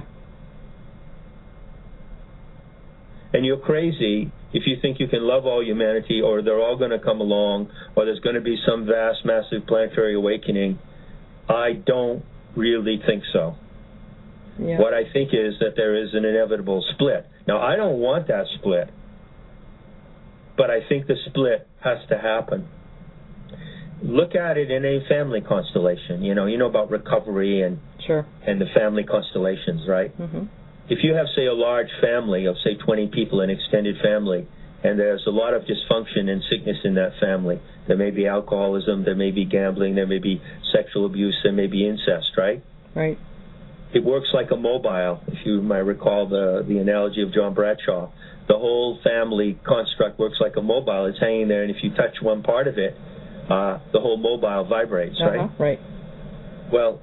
And you're crazy if you think you can love all humanity, or they're all going to come along, or there's going to be some vast, massive planetary awakening. I don't really think so. Yeah. What I think is that there is an inevitable split. Now, I don't want that split, but I think the split has to happen. Look at it in a family constellation. You know, you know about recovery and sure. and the family constellations, right? Mm-hmm. If you have, say, a large family of, say, twenty people, an extended family, and there's a lot of dysfunction and sickness in that family, there may be alcoholism, there may be gambling, there may be sexual abuse, there may be incest, right? Right. It works like a mobile, if you might recall the, the analogy of John Bradshaw. The whole family construct works like a mobile. It's hanging there, and if you touch one part of it, uh, the whole mobile vibrates, uh-huh, right? Right. Well,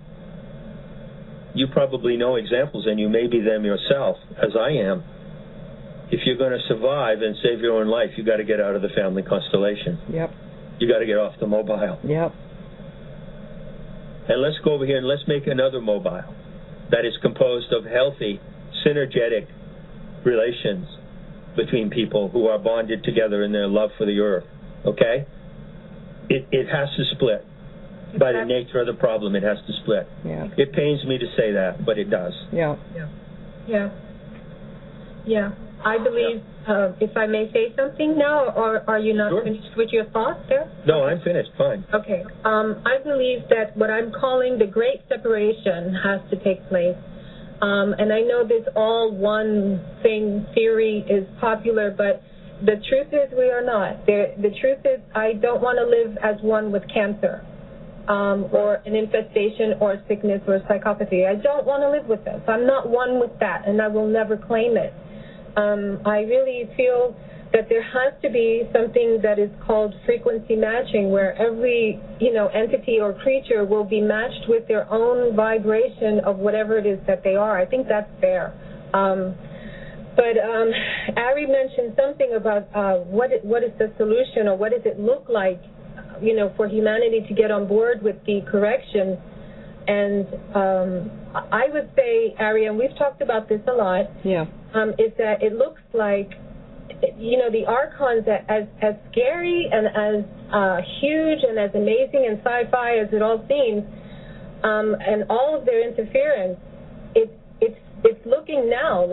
you probably know examples, and you may be them yourself, as I am. If you're going to survive and save your own life, you've got to get out of the family constellation. Yep. You've got to get off the mobile. Yep. And let's go over here and let's make another mobile that is composed of healthy, synergetic relations between people who are bonded together in their love for the earth. Okay? It, it has to split. By the nature of the problem, it has to split. Yeah. It pains me to say that, but it does. Yeah. Yeah. Yeah. Yeah. I believe, uh, if I may say something now, or are you not Sure. finished with your thoughts there? No, I'm finished. Fine. Okay. Um, I believe that what I'm calling the great separation has to take place. Um, and I know this all one thing theory is popular, but the truth is we are not. The, the truth is I don't want to live as one with cancer. Um, or an infestation or sickness or psychopathy. I don't want to live with this. I'm not one with that, and I will never claim it. Um, I really feel that there has to be something that is called frequency matching, where every, you know, entity or creature will be matched with their own vibration of whatever it is that they are. I think that's fair. Um, but um, Ari mentioned something about uh, what it, what is the solution, or what does it look like, you know, for humanity to get on board with the correction. And um, I would say, Ari, and we've talked about this a lot, yeah. um, is that it looks like, you know, the archons, as as scary and as uh, huge and as amazing and sci-fi as it all seems, um, and all of their interference, it, it's it's looking now like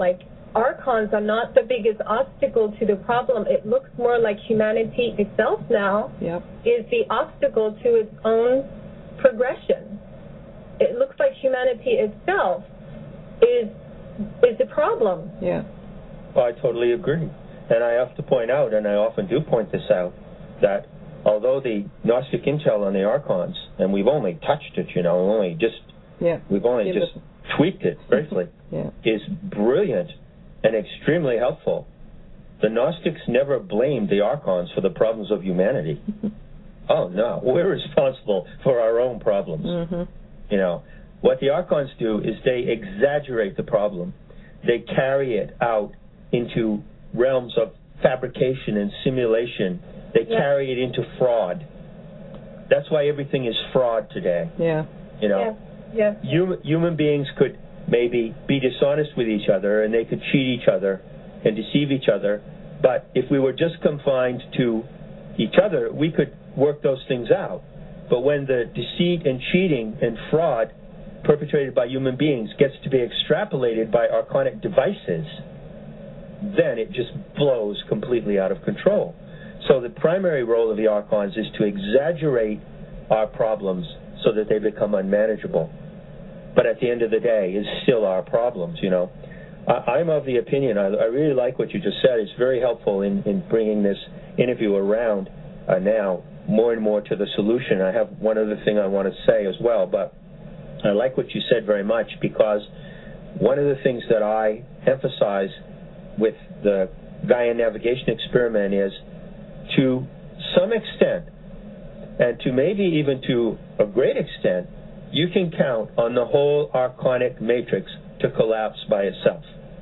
archons are not the biggest obstacle to the problem. It looks more like humanity itself now yep. is the obstacle to its own progression. It looks like humanity itself is is the problem. Yeah. Well, I totally agree. And I have to point out, and I often do point this out, that although the Gnostic intel on the archons, and we've only touched it, you know, only just, yeah. we've only Give just it. tweaked it briefly, yeah. is brilliant and extremely helpful. The Gnostics never blamed the archons for the problems of humanity. Oh, no. We're responsible for our own problems. Mm-hmm. You know, what the archons do is they exaggerate the problem. They carry it out into realms of fabrication and simulation. They yeah. carry it into fraud. That's why everything is fraud today. Yeah. You know, yeah. Yeah. Human, human beings could maybe be dishonest with each other, and they could cheat each other and deceive each other. But if we were just confined to each other, we could work those things out. But when the deceit and cheating and fraud perpetrated by human beings gets to be extrapolated by archonic devices, then it just blows completely out of control. So the primary role of the archons is to exaggerate our problems so that they become unmanageable. But at the end of the day, it's still our problems, you know. I, I'm of the opinion, I, I really like what you just said. It's very helpful in, in bringing this interview around uh, now more and more to the solution. I have one other thing I want to say as well, but I like what you said very much, because one of the things that I emphasize with the Gaia navigation experiment is, to some extent, and to maybe even to a great extent, you can count on the whole archonic matrix to collapse by itself.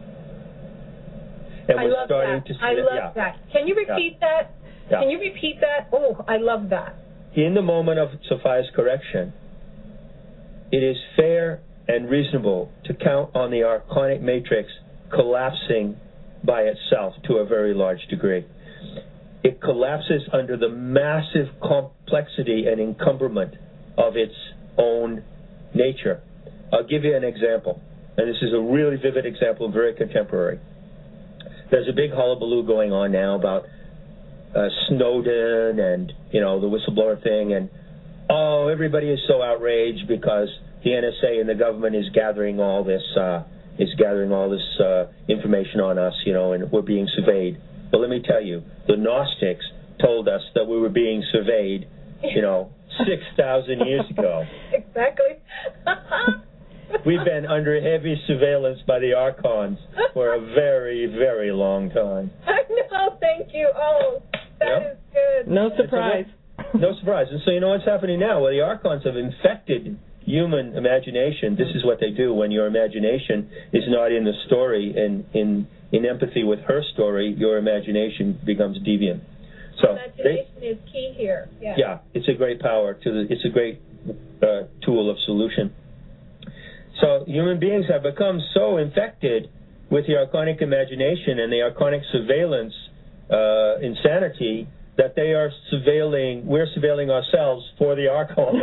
And I we're love starting that. to see I it, love yeah. that. Can you repeat yeah. that? Yeah. Can you repeat that? Oh, I love that. In the moment of Sophia's correction, it is fair and reasonable to count on the archonic matrix collapsing by itself to a very large degree. It collapses under the massive complexity and encumberment of its own nature. I'll give you an example, and this is a really vivid example, very contemporary. There's a big hullabaloo going on now about uh, Snowden and, you know, the whistleblower thing, and, oh, everybody is so outraged because the N S A and the government is gathering all this, uh, is gathering all this uh, information on us, you know, and we're being surveyed. But let me tell you, the Gnostics told us that we were being surveyed, you know, six thousand years ago. Exactly. We've been under heavy surveillance by the archons for a very, very long time. I know, thank you. Oh, that yep. is good. No surprise. So, no surprise. And so you know what's happening now? Well, the archons have infected human imagination. This is what they do when your imagination is not in the story and in, in empathy with her story, your imagination becomes deviant. So imagination they, is key here. Yeah. yeah, it's a great power to the, it's a great uh, tool of solution. So human beings have become so infected with the archonic imagination and the archonic surveillance uh, insanity that they are surveilling, we're surveilling ourselves for the archons.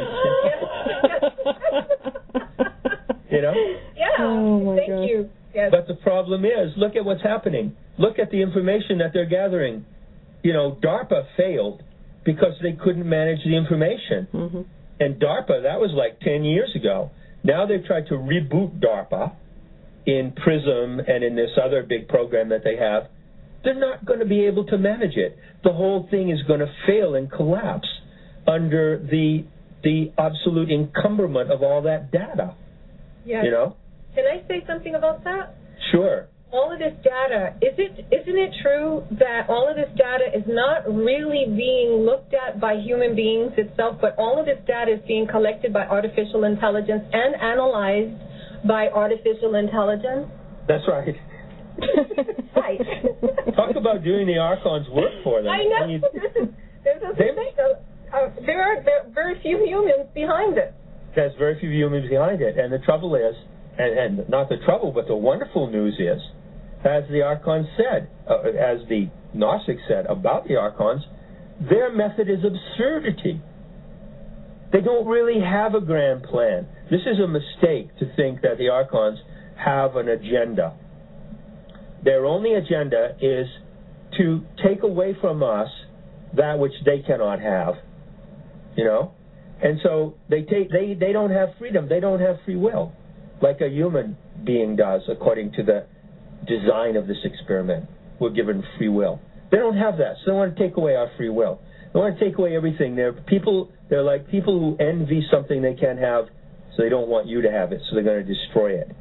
You know? Yeah, oh my thank God. you. Yes. But the problem is, look at what's happening. Look at the information that they're gathering. You know, DARPA failed because they couldn't manage the information. Mm-hmm. And DARPA, that was like ten years ago. Now they've tried to reboot DARPA in PRISM and in this other big program that they have. They're not going to be able to manage it. The whole thing is going to fail and collapse under the the absolute encumberment of all that data. Yes. You know? Can I say something about that? Sure. All of this data, is it, isn't it true that all of this data is not really being looked at by human beings itself, but all of this data is being collected by artificial intelligence and analyzed by artificial intelligence? That's right. Right. Talk about doing the archons' work for them. I know. You, There's a thing, uh, there, are, there are very few humans behind it. There's very few humans behind it. And the trouble is, and, and not the trouble, but the wonderful news is, as the archons said, uh, as the Gnostics said about the archons, their method is absurdity. They don't really have a grand plan. This is a mistake to think that the archons have an agenda. their only agenda is to take away from us that which they cannot have, you know? And so they take they, they don't have freedom. They don't have free will like a human being does according to the design of this experiment. We're given free will. They don't have that, so they want to take away our free will. They want to take away everything. They're people. They're like people who envy something they can't have, so they don't want you to have it, so they're going to destroy it.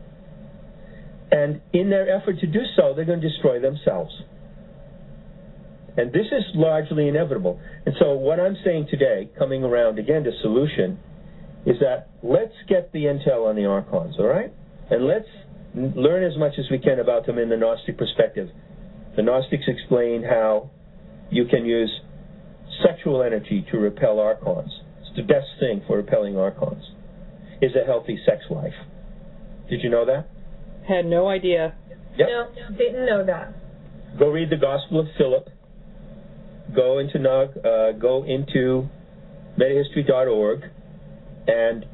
And in their effort to do so, they're going to destroy themselves. And this is largely inevitable. And so what I'm saying today, coming around again to solution, is that let's get the intel on the archons, all right? And let's learn as much as we can about them in the Gnostic perspective. The Gnostics explain how you can use sexual energy to repel archons. It's the best thing for repelling archons, is a healthy sex life. Did you know that? Had no idea. Yep. No, didn't know that. Go read the Gospel of Philip. Go into uh, go into metahistory dot org and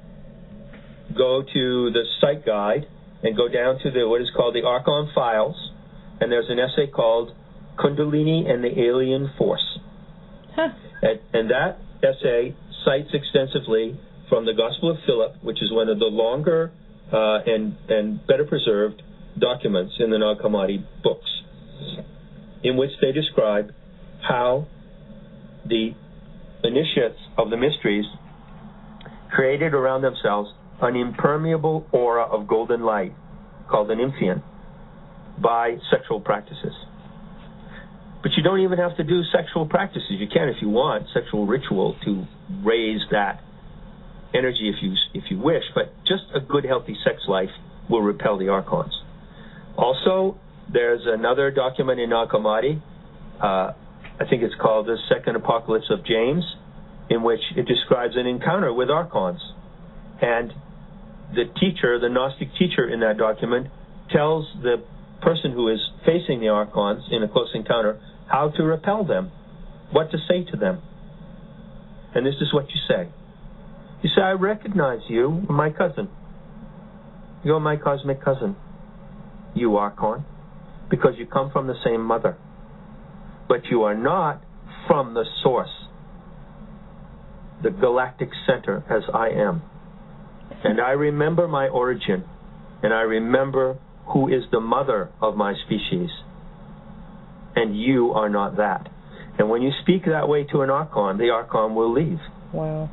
go to the site guide and go down to the what is called the Archon Files, and there's an essay called Kundalini and the Alien Force. Huh. And, and that essay cites extensively from the Gospel of Philip, which is one of the longer uh, and, and better preserved documents in the Nag Hammadi books, in which they describe how the initiates of the mysteries created around themselves an impermeable aura of golden light called an Imphion by sexual practices. But you don't even have to do sexual practices. You can, if you want, sexual ritual to raise that energy if you if you wish, but just a good, healthy sex life will repel the archons. Also, there's another document in Nag Hammadi, uh, I think it's called the Second Apocalypse of James, in which it describes an encounter with archons. And the teacher, the Gnostic teacher in that document, tells the person who is facing the archons in a close encounter how to repel them, what to say to them. And this is what you say. You say, I recognize you, my cousin. You're my cosmic cousin, you archon, because you come from the same mother. But you are not from the source, the galactic center, as I am. And I remember my origin, and I remember who is the mother of my species. And you are not that. And when you speak that way to an archon, the archon will leave. Wow.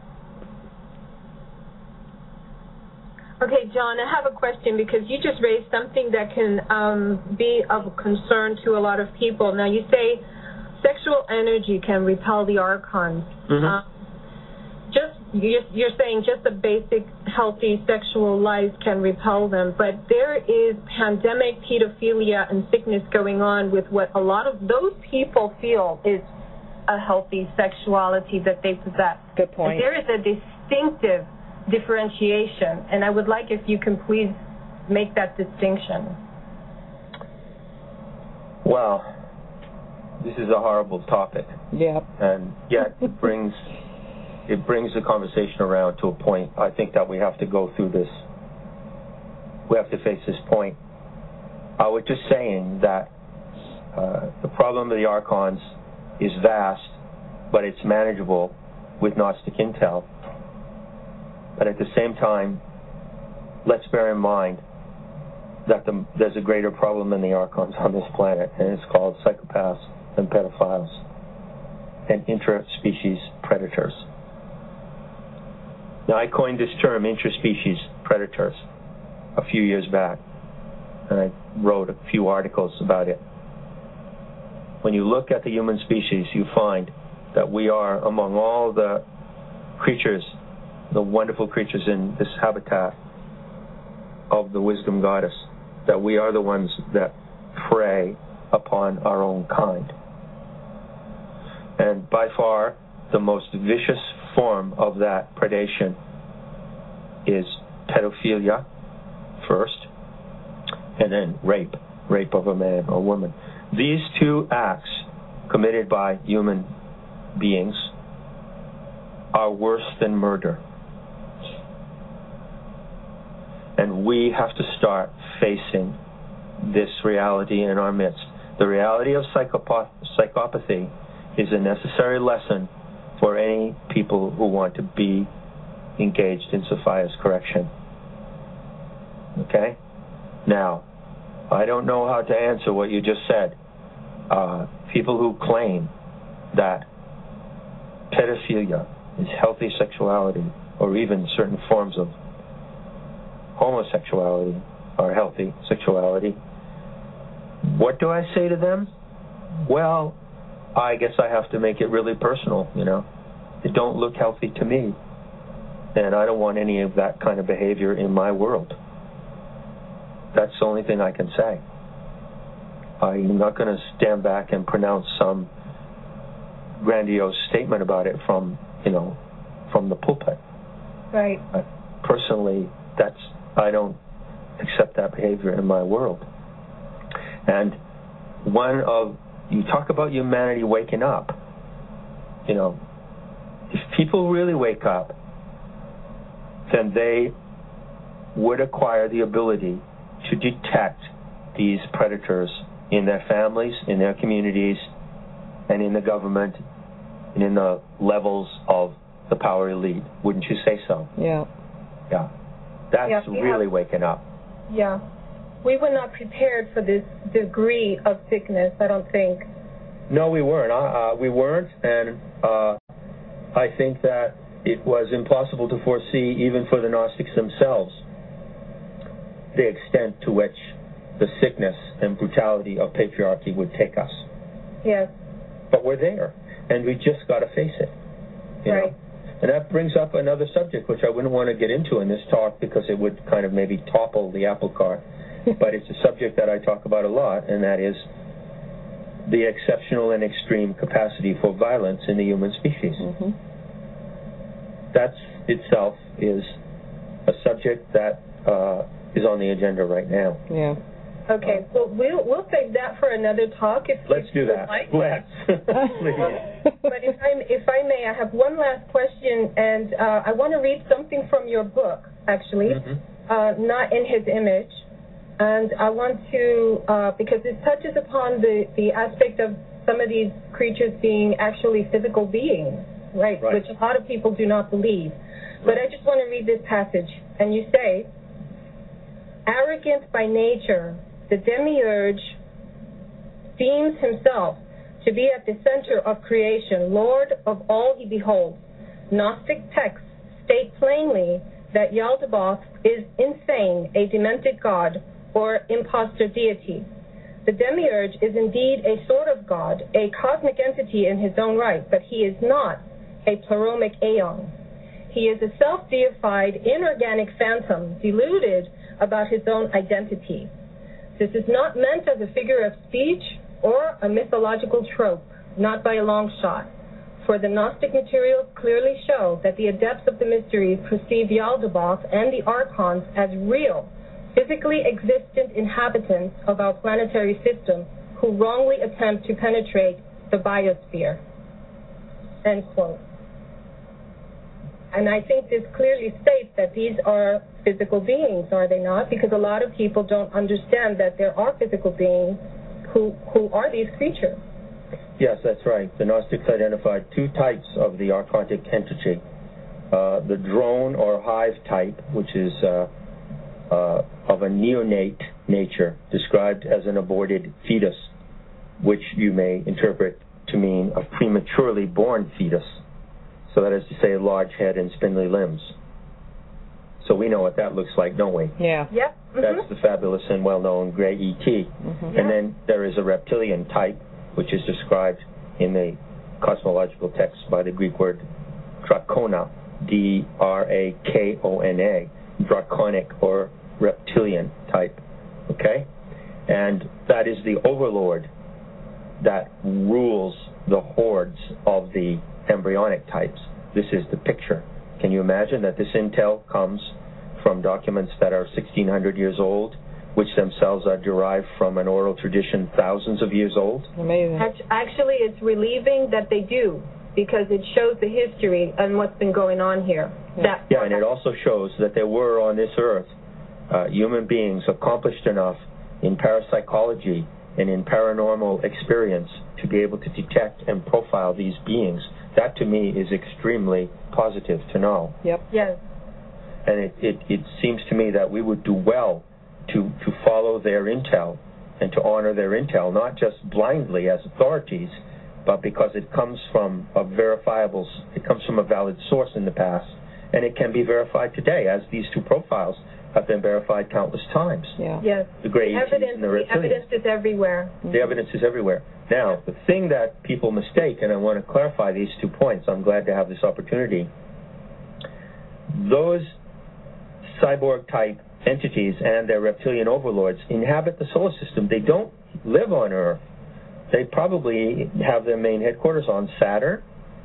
Okay, John, I have a question because you just raised something that can um, be of concern to a lot of people. Now, you say sexual energy can repel the archons. Mm-hmm. Uh, just you're, you're saying just a basic healthy sexual life can repel them, but there is pandemic pedophilia and sickness going on with what a lot of those people feel is a healthy sexuality that they possess. Good point. And there is a distinctive differentiation, and I would like if you can please make that distinction. Well, this is a horrible topic. Yeah. And yet it brings it brings the conversation around to a point. I think that we have to go through this. We have to face this point. I was just saying that uh, the problem of the archons is vast, but it's manageable with Gnostic intel. But at the same time, let's bear in mind that the, there's a greater problem than the archons on this planet, and it's called psychopaths and pedophiles and intraspecies predators. Now, I coined this term, intraspecies predators, a few years back, and I wrote a few articles about it. When you look at the human species, you find that we are, among all the creatures, the wonderful creatures in this habitat of the wisdom goddess, that we are the ones that prey upon our own kind. And by far, the most vicious form of that predation is pedophilia first, and then rape, rape of a man or woman. These two acts committed by human beings are worse than murder. And we have to start facing this reality in our midst. The reality of psychopath- psychopathy is a necessary lesson for any people who want to be engaged in Sophia's correction. Okay? Now, I don't know how to answer what you just said. Uh, people who claim that pedophilia is healthy sexuality, or even certain forms of homosexuality are healthy sexuality, what do I say to them? Well, I guess I have to make it really personal, you know. It don't look healthy to me, and I don't want any of that kind of behavior in my world. That's the only thing I can say. I'm not going to stand back and pronounce some grandiose statement about it from, you know, from the pulpit. Right. I, personally, that's I don't accept that behavior in my world. And one of you talk about humanity waking up. You know, if people really wake up, then they would acquire the ability to detect these predators in their families, in their communities, and in the government, and in the levels of the power elite. Wouldn't you say so? Yeah. Yeah. That's yeah, really have, waking up. Yeah. We were not prepared for this degree of sickness, I don't think. No, we weren't. Uh, we weren't, and uh, I think that it was impossible to foresee, even for the Gnostics themselves, the extent to which the sickness and brutality of patriarchy would take us. Yes. But we're there, and we just got to face it. You right. know? And that brings up another subject, which I wouldn't want to get into in this talk because it would kind of maybe topple the apple cart. But it's a subject that I talk about a lot, and that is the exceptional and extreme capacity for violence in the human species. Mm-hmm. That itself is a subject that uh, is on the agenda right now. Yeah. Okay, so we'll we'll save that for another talk. If Let's if do that. Like. Let's. But if I if I may, I have one last question, and uh, I want to read something from your book, actually, Mm-hmm. uh, Not in His Image, and I want to uh, because it touches upon the the aspect of some of these creatures being actually physical beings, right? Right. Which a lot of people do not believe. But I just want to read this passage, and you say, arrogant by nature, the demiurge deems himself to be at the center of creation, Lord of all he beholds. Gnostic texts state plainly that Yaldabaoth is insane, a demented god, or impostor deity. The demiurge is indeed a sort of god, a cosmic entity in his own right, but he is not a pleromic aeon. He is a self-deified, inorganic phantom, deluded about his own identity. This is not meant as a figure of speech or a mythological trope, not by a long shot. For the Gnostic materials clearly show that the adepts of the mysteries perceive Yaldabaoth and the archons as real, physically existent inhabitants of our planetary system who wrongly attempt to penetrate the biosphere. End quote. And I think this clearly states that these are physical beings, are they not? Because a lot of people don't understand that there are physical beings who, who are these creatures. Yes, that's right. The Gnostics identified two types of the archontic entity. Uh, the drone or hive type, which is uh, uh, of a neonate nature, described as an aborted fetus, which you may interpret to mean a prematurely born fetus. So that is to say, a large head and spindly limbs. So we know what that looks like, don't we? Yeah. Yep. Mm-hmm. That's the fabulous and well-known gray E T. Mm-hmm. And Yeah. then there is a reptilian type, which is described in the cosmological text by the Greek word drakona, D R A K O N A, draconic or reptilian type, okay? And that is the overlord that rules the hordes of the embryonic types. This is the picture. Can you imagine that this intel comes from documents that are sixteen hundred years old, which themselves are derived from an oral tradition thousands of years old? Amazing. Actually, it's relieving that they do, because it shows the history and what's been going on here. Yeah. That Yeah, and it also shows that there were on this earth uh, human beings accomplished enough in parapsychology and in paranormal experience to be able to detect and profile these beings, that to me is extremely positive to know. Yep. Yes. And it, it, it seems to me that we would do well to, to follow their intel and to honor their intel, not just blindly as authorities, but because it comes from a verifiable, it comes from a valid source in the past, and it can be verified today, as these two profiles have been verified countless times. Yeah. Yes. The Grey the E Ts evidence, and the the reptilians. evidence is everywhere. The evidence is everywhere. Now, the thing that people mistake, and I want to clarify these two points, I'm glad to have this opportunity. Those cyborg-type entities and their reptilian overlords inhabit the solar system. They don't live on Earth. They probably have their main headquarters on Saturn,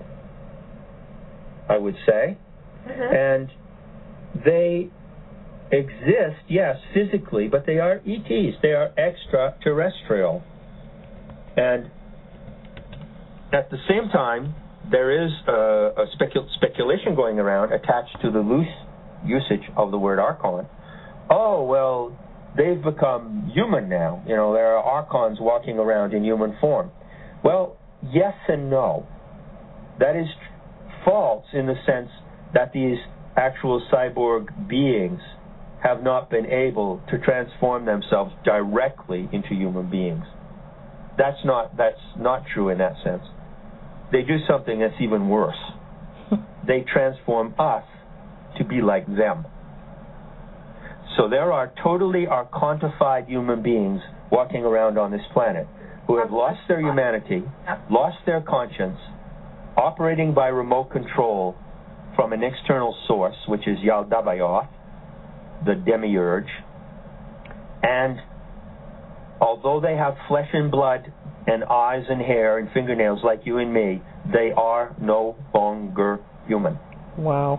I would say. Mm-hmm. And they exist, yes, physically, but they are E Ts. They are extraterrestrial. And at the same time, there is a, a specu- speculation going around attached to the loose usage of the word Archon. Oh, well, they've become human now. You know, there are Archons walking around in human form. Well, yes and no. That is false in the sense that these actual cyborg beings have not been able to transform themselves directly into human beings. That's not that's not true in that sense. They do something that's even worse. They transform us to be like them. So there are totally archontified human beings walking around on this planet who have lost their humanity, lost their conscience, operating by remote control from an external source, which is Yaldabaoth, the demiurge, and although they have flesh and blood and eyes and hair and fingernails like you and me, they are no longer human. Wow.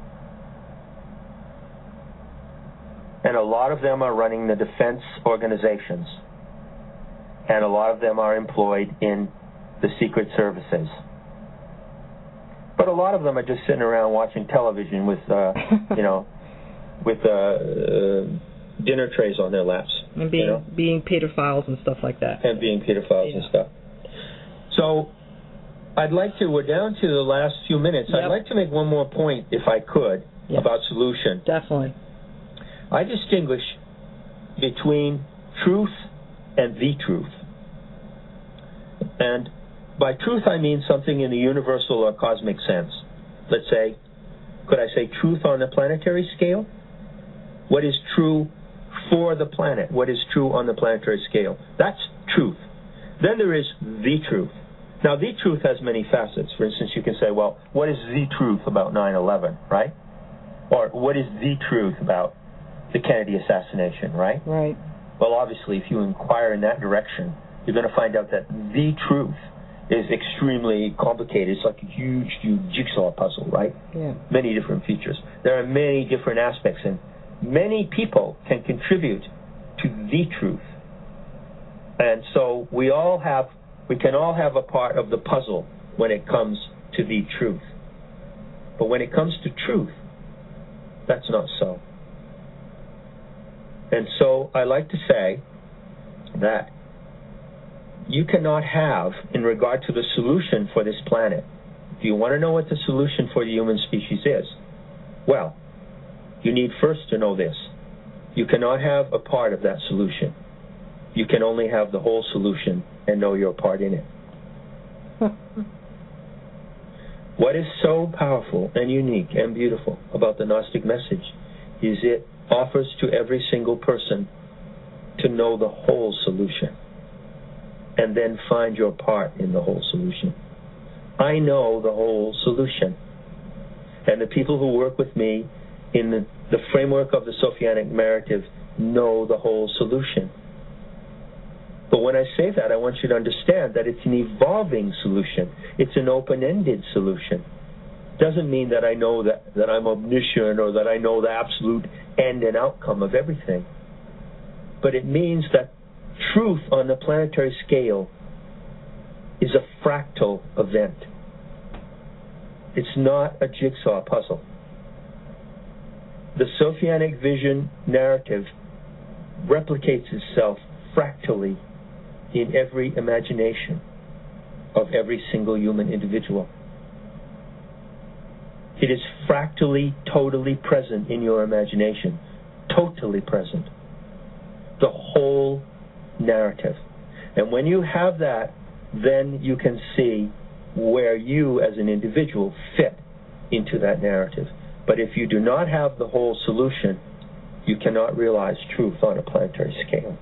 And a lot of them are running the defense organizations, and a lot of them are employed in the secret services. But a lot of them are just sitting around watching television with, uh, you know, with uh, uh, dinner trays on their laps. And being you know? being pedophiles and stuff like that. And being pedophiles yeah. and stuff. So I'd like to, we're down to the last few minutes. Yep. I'd like to make one more point, if I could, yes. about solution. Definitely. I distinguish between truth and the truth. And by truth, I mean something in the universal or cosmic sense. Let's say, could I say truth on the planetary scale? What is true for the planet? What is true on the planetary scale? That's truth. Then there is the truth. Now, the truth has many facets. For instance, you can say, well, what is the truth about nine eleven, right? Or what is the truth about the Kennedy assassination, right? Right. Well, obviously, if you inquire in that direction, you're going to find out that the truth is extremely complicated. It's like a huge, huge jigsaw puzzle, right? Yeah. Many different features. There are many different aspects, and many people can contribute to the truth. And so we all have, we can all have a part of the puzzle when it comes to the truth. But when it comes to truth, that's not so. And so I like to say that you cannot have, in regard to the solution for this planet, if you want to know what the solution for the human species is, well, you need first to know this. You cannot have a part of that solution. You can only have the whole solution and know your part in it. What is so powerful and unique and beautiful about the Gnostic message is it offers to every single person to know the whole solution and then find your part in the whole solution. I know the whole solution. And the people who work with me in the, the framework of the Sophianic narrative know the whole solution. But when I say that, I want you to understand that it's an evolving solution. It's an open-ended solution. Doesn't mean that I know that, that I'm omniscient or that I know the absolute end and outcome of everything. But it means that truth on the planetary scale is a fractal event. It's not a jigsaw puzzle. The Sophianic vision narrative replicates itself fractally in every imagination of every single human individual. It is fractally, totally present in your imagination. Totally present. The whole narrative. And when you have that, then you can see where you as an individual fit into that narrative. But if you do not have the whole solution, you cannot realize truth on a planetary scale.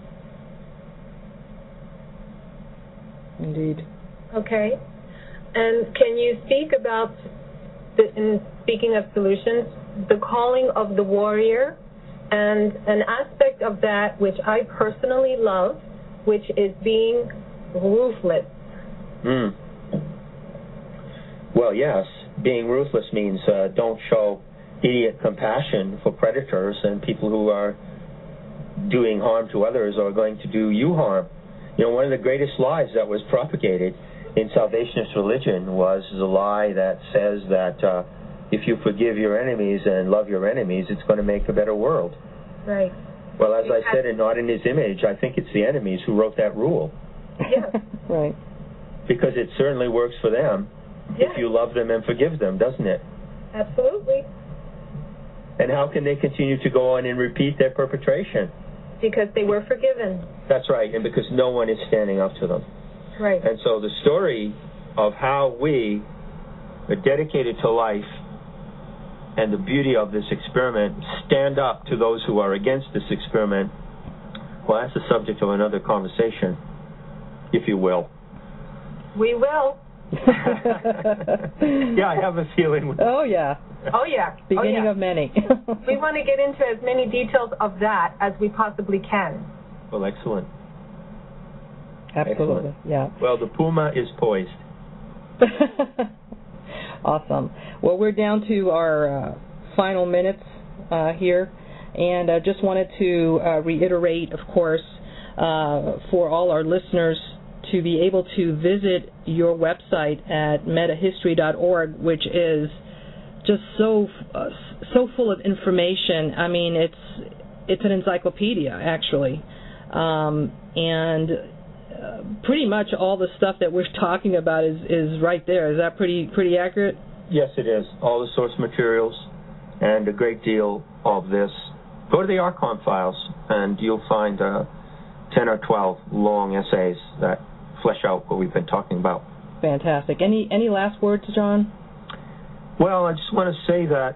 Indeed. Okay. And can you speak about, the, in speaking of solutions, the calling of the warrior, and an aspect of that which I personally love, which is being ruthless? Mm. Well, yes. Being ruthless means uh, don't show idiot compassion for predators and people who are doing harm to others or going to do you harm. You know, one of the greatest lies that was propagated in Salvationist religion was the lie that says that uh, if you forgive your enemies and love your enemies, it's going to make a better world. Right. Well, as I said, and not in his image, I think it's the enemies who wrote that rule. Yeah. Right. Because it certainly works for them yeah. if you love them and forgive them, doesn't it? Absolutely. And how can they continue to go on and repeat their perpetration? Because they were forgiven. That's right, and because no one is standing up to them. Right. And so the story of how we are dedicated to life and the beauty of this experiment stand up to those who are against this experiment, well, that's the subject of another conversation, if you will. We will. Yeah, I have a feeling. Oh, yeah. Oh, yeah. Beginning oh, yeah. of many. We want to get into as many details of that as we possibly can. Well, excellent. Absolutely, Excellent. yeah. Well, the Puma is poised. Awesome. Well, we're down to our uh, final minutes uh, here, and I just wanted to uh, reiterate, of course, uh, for all our listeners to be able to visit your website at metahistory dot org, which is just so uh, so full of information. I mean, it's it's an encyclopedia, actually, um, and uh, pretty much all the stuff that we're talking about is, is right there. Is that pretty pretty accurate? Yes, it is. All the source materials and a great deal of this. Go to the Archon files, and you'll find uh, ten or twelve long essays that flesh out what we've been talking about. Fantastic. Any any last words, John? Well, I just want to say that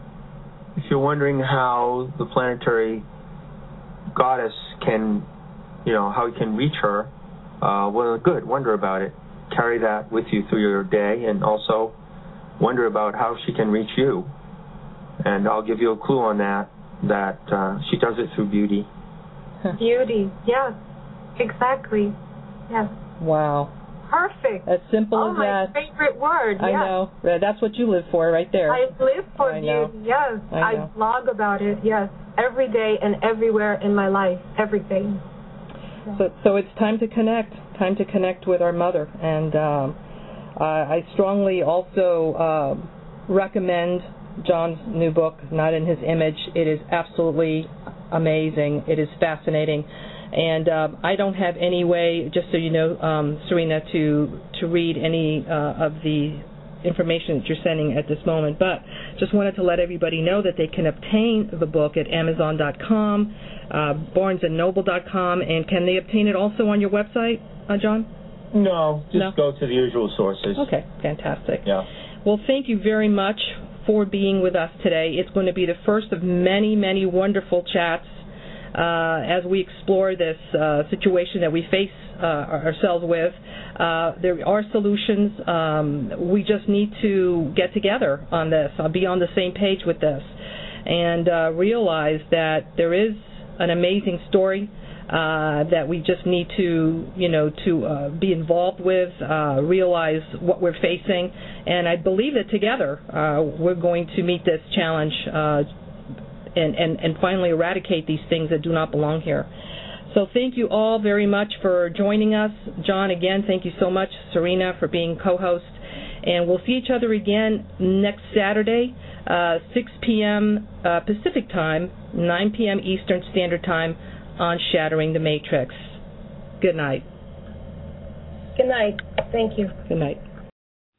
if you're wondering how the planetary goddess can, you know, how you can reach her, uh, well, good, wonder about it. Carry that with you through your day, and also wonder about how she can reach you. And I'll give you a clue on that, that uh, she does it through beauty. Beauty, yes, exactly, yes. Wow. Perfect. As simple oh, as my that. favorite word, yes. I know. That's what you live for right there. I live for I know. beauty, yes. I know. I blog about it, yes, every day and everywhere in my life, everything. So, so it's time to connect, time to connect with our mother. And um, uh, I strongly also uh, recommend John's new book, Not in His Image. It is absolutely amazing. It is fascinating. And uh, I don't have any way, just so you know, um, Serena, to to read any uh, of the information that you're sending at this moment. But just wanted to let everybody know that they can obtain the book at amazon dot com, uh, barnes and noble dot com, and can they obtain it also on your website, uh, John? No, just No? go to the usual sources. Okay, fantastic. Yeah. Well, thank you very much for being with us today. It's going to be the first of many, many wonderful chats uh, as we explore this uh, situation that we face uh, ourselves with. Uh, there are solutions. Um, we just need to get together on this, uh, be on the same page with this, and uh, realize that there is an amazing story Uh, that we just need to, you know, to uh, be involved with, uh, realize what we're facing, and I believe that together uh, we're going to meet this challenge uh, and, and, and finally eradicate these things that do not belong here. So thank you all very much for joining us. John, again, thank you so much. Serena, for being co-host. And we'll see each other again next Saturday. uh, six p.m. Uh, Pacific Time, nine p.m. Eastern Standard Time on Shattering the Matrix. Good night. Good night. Thank you. Good night.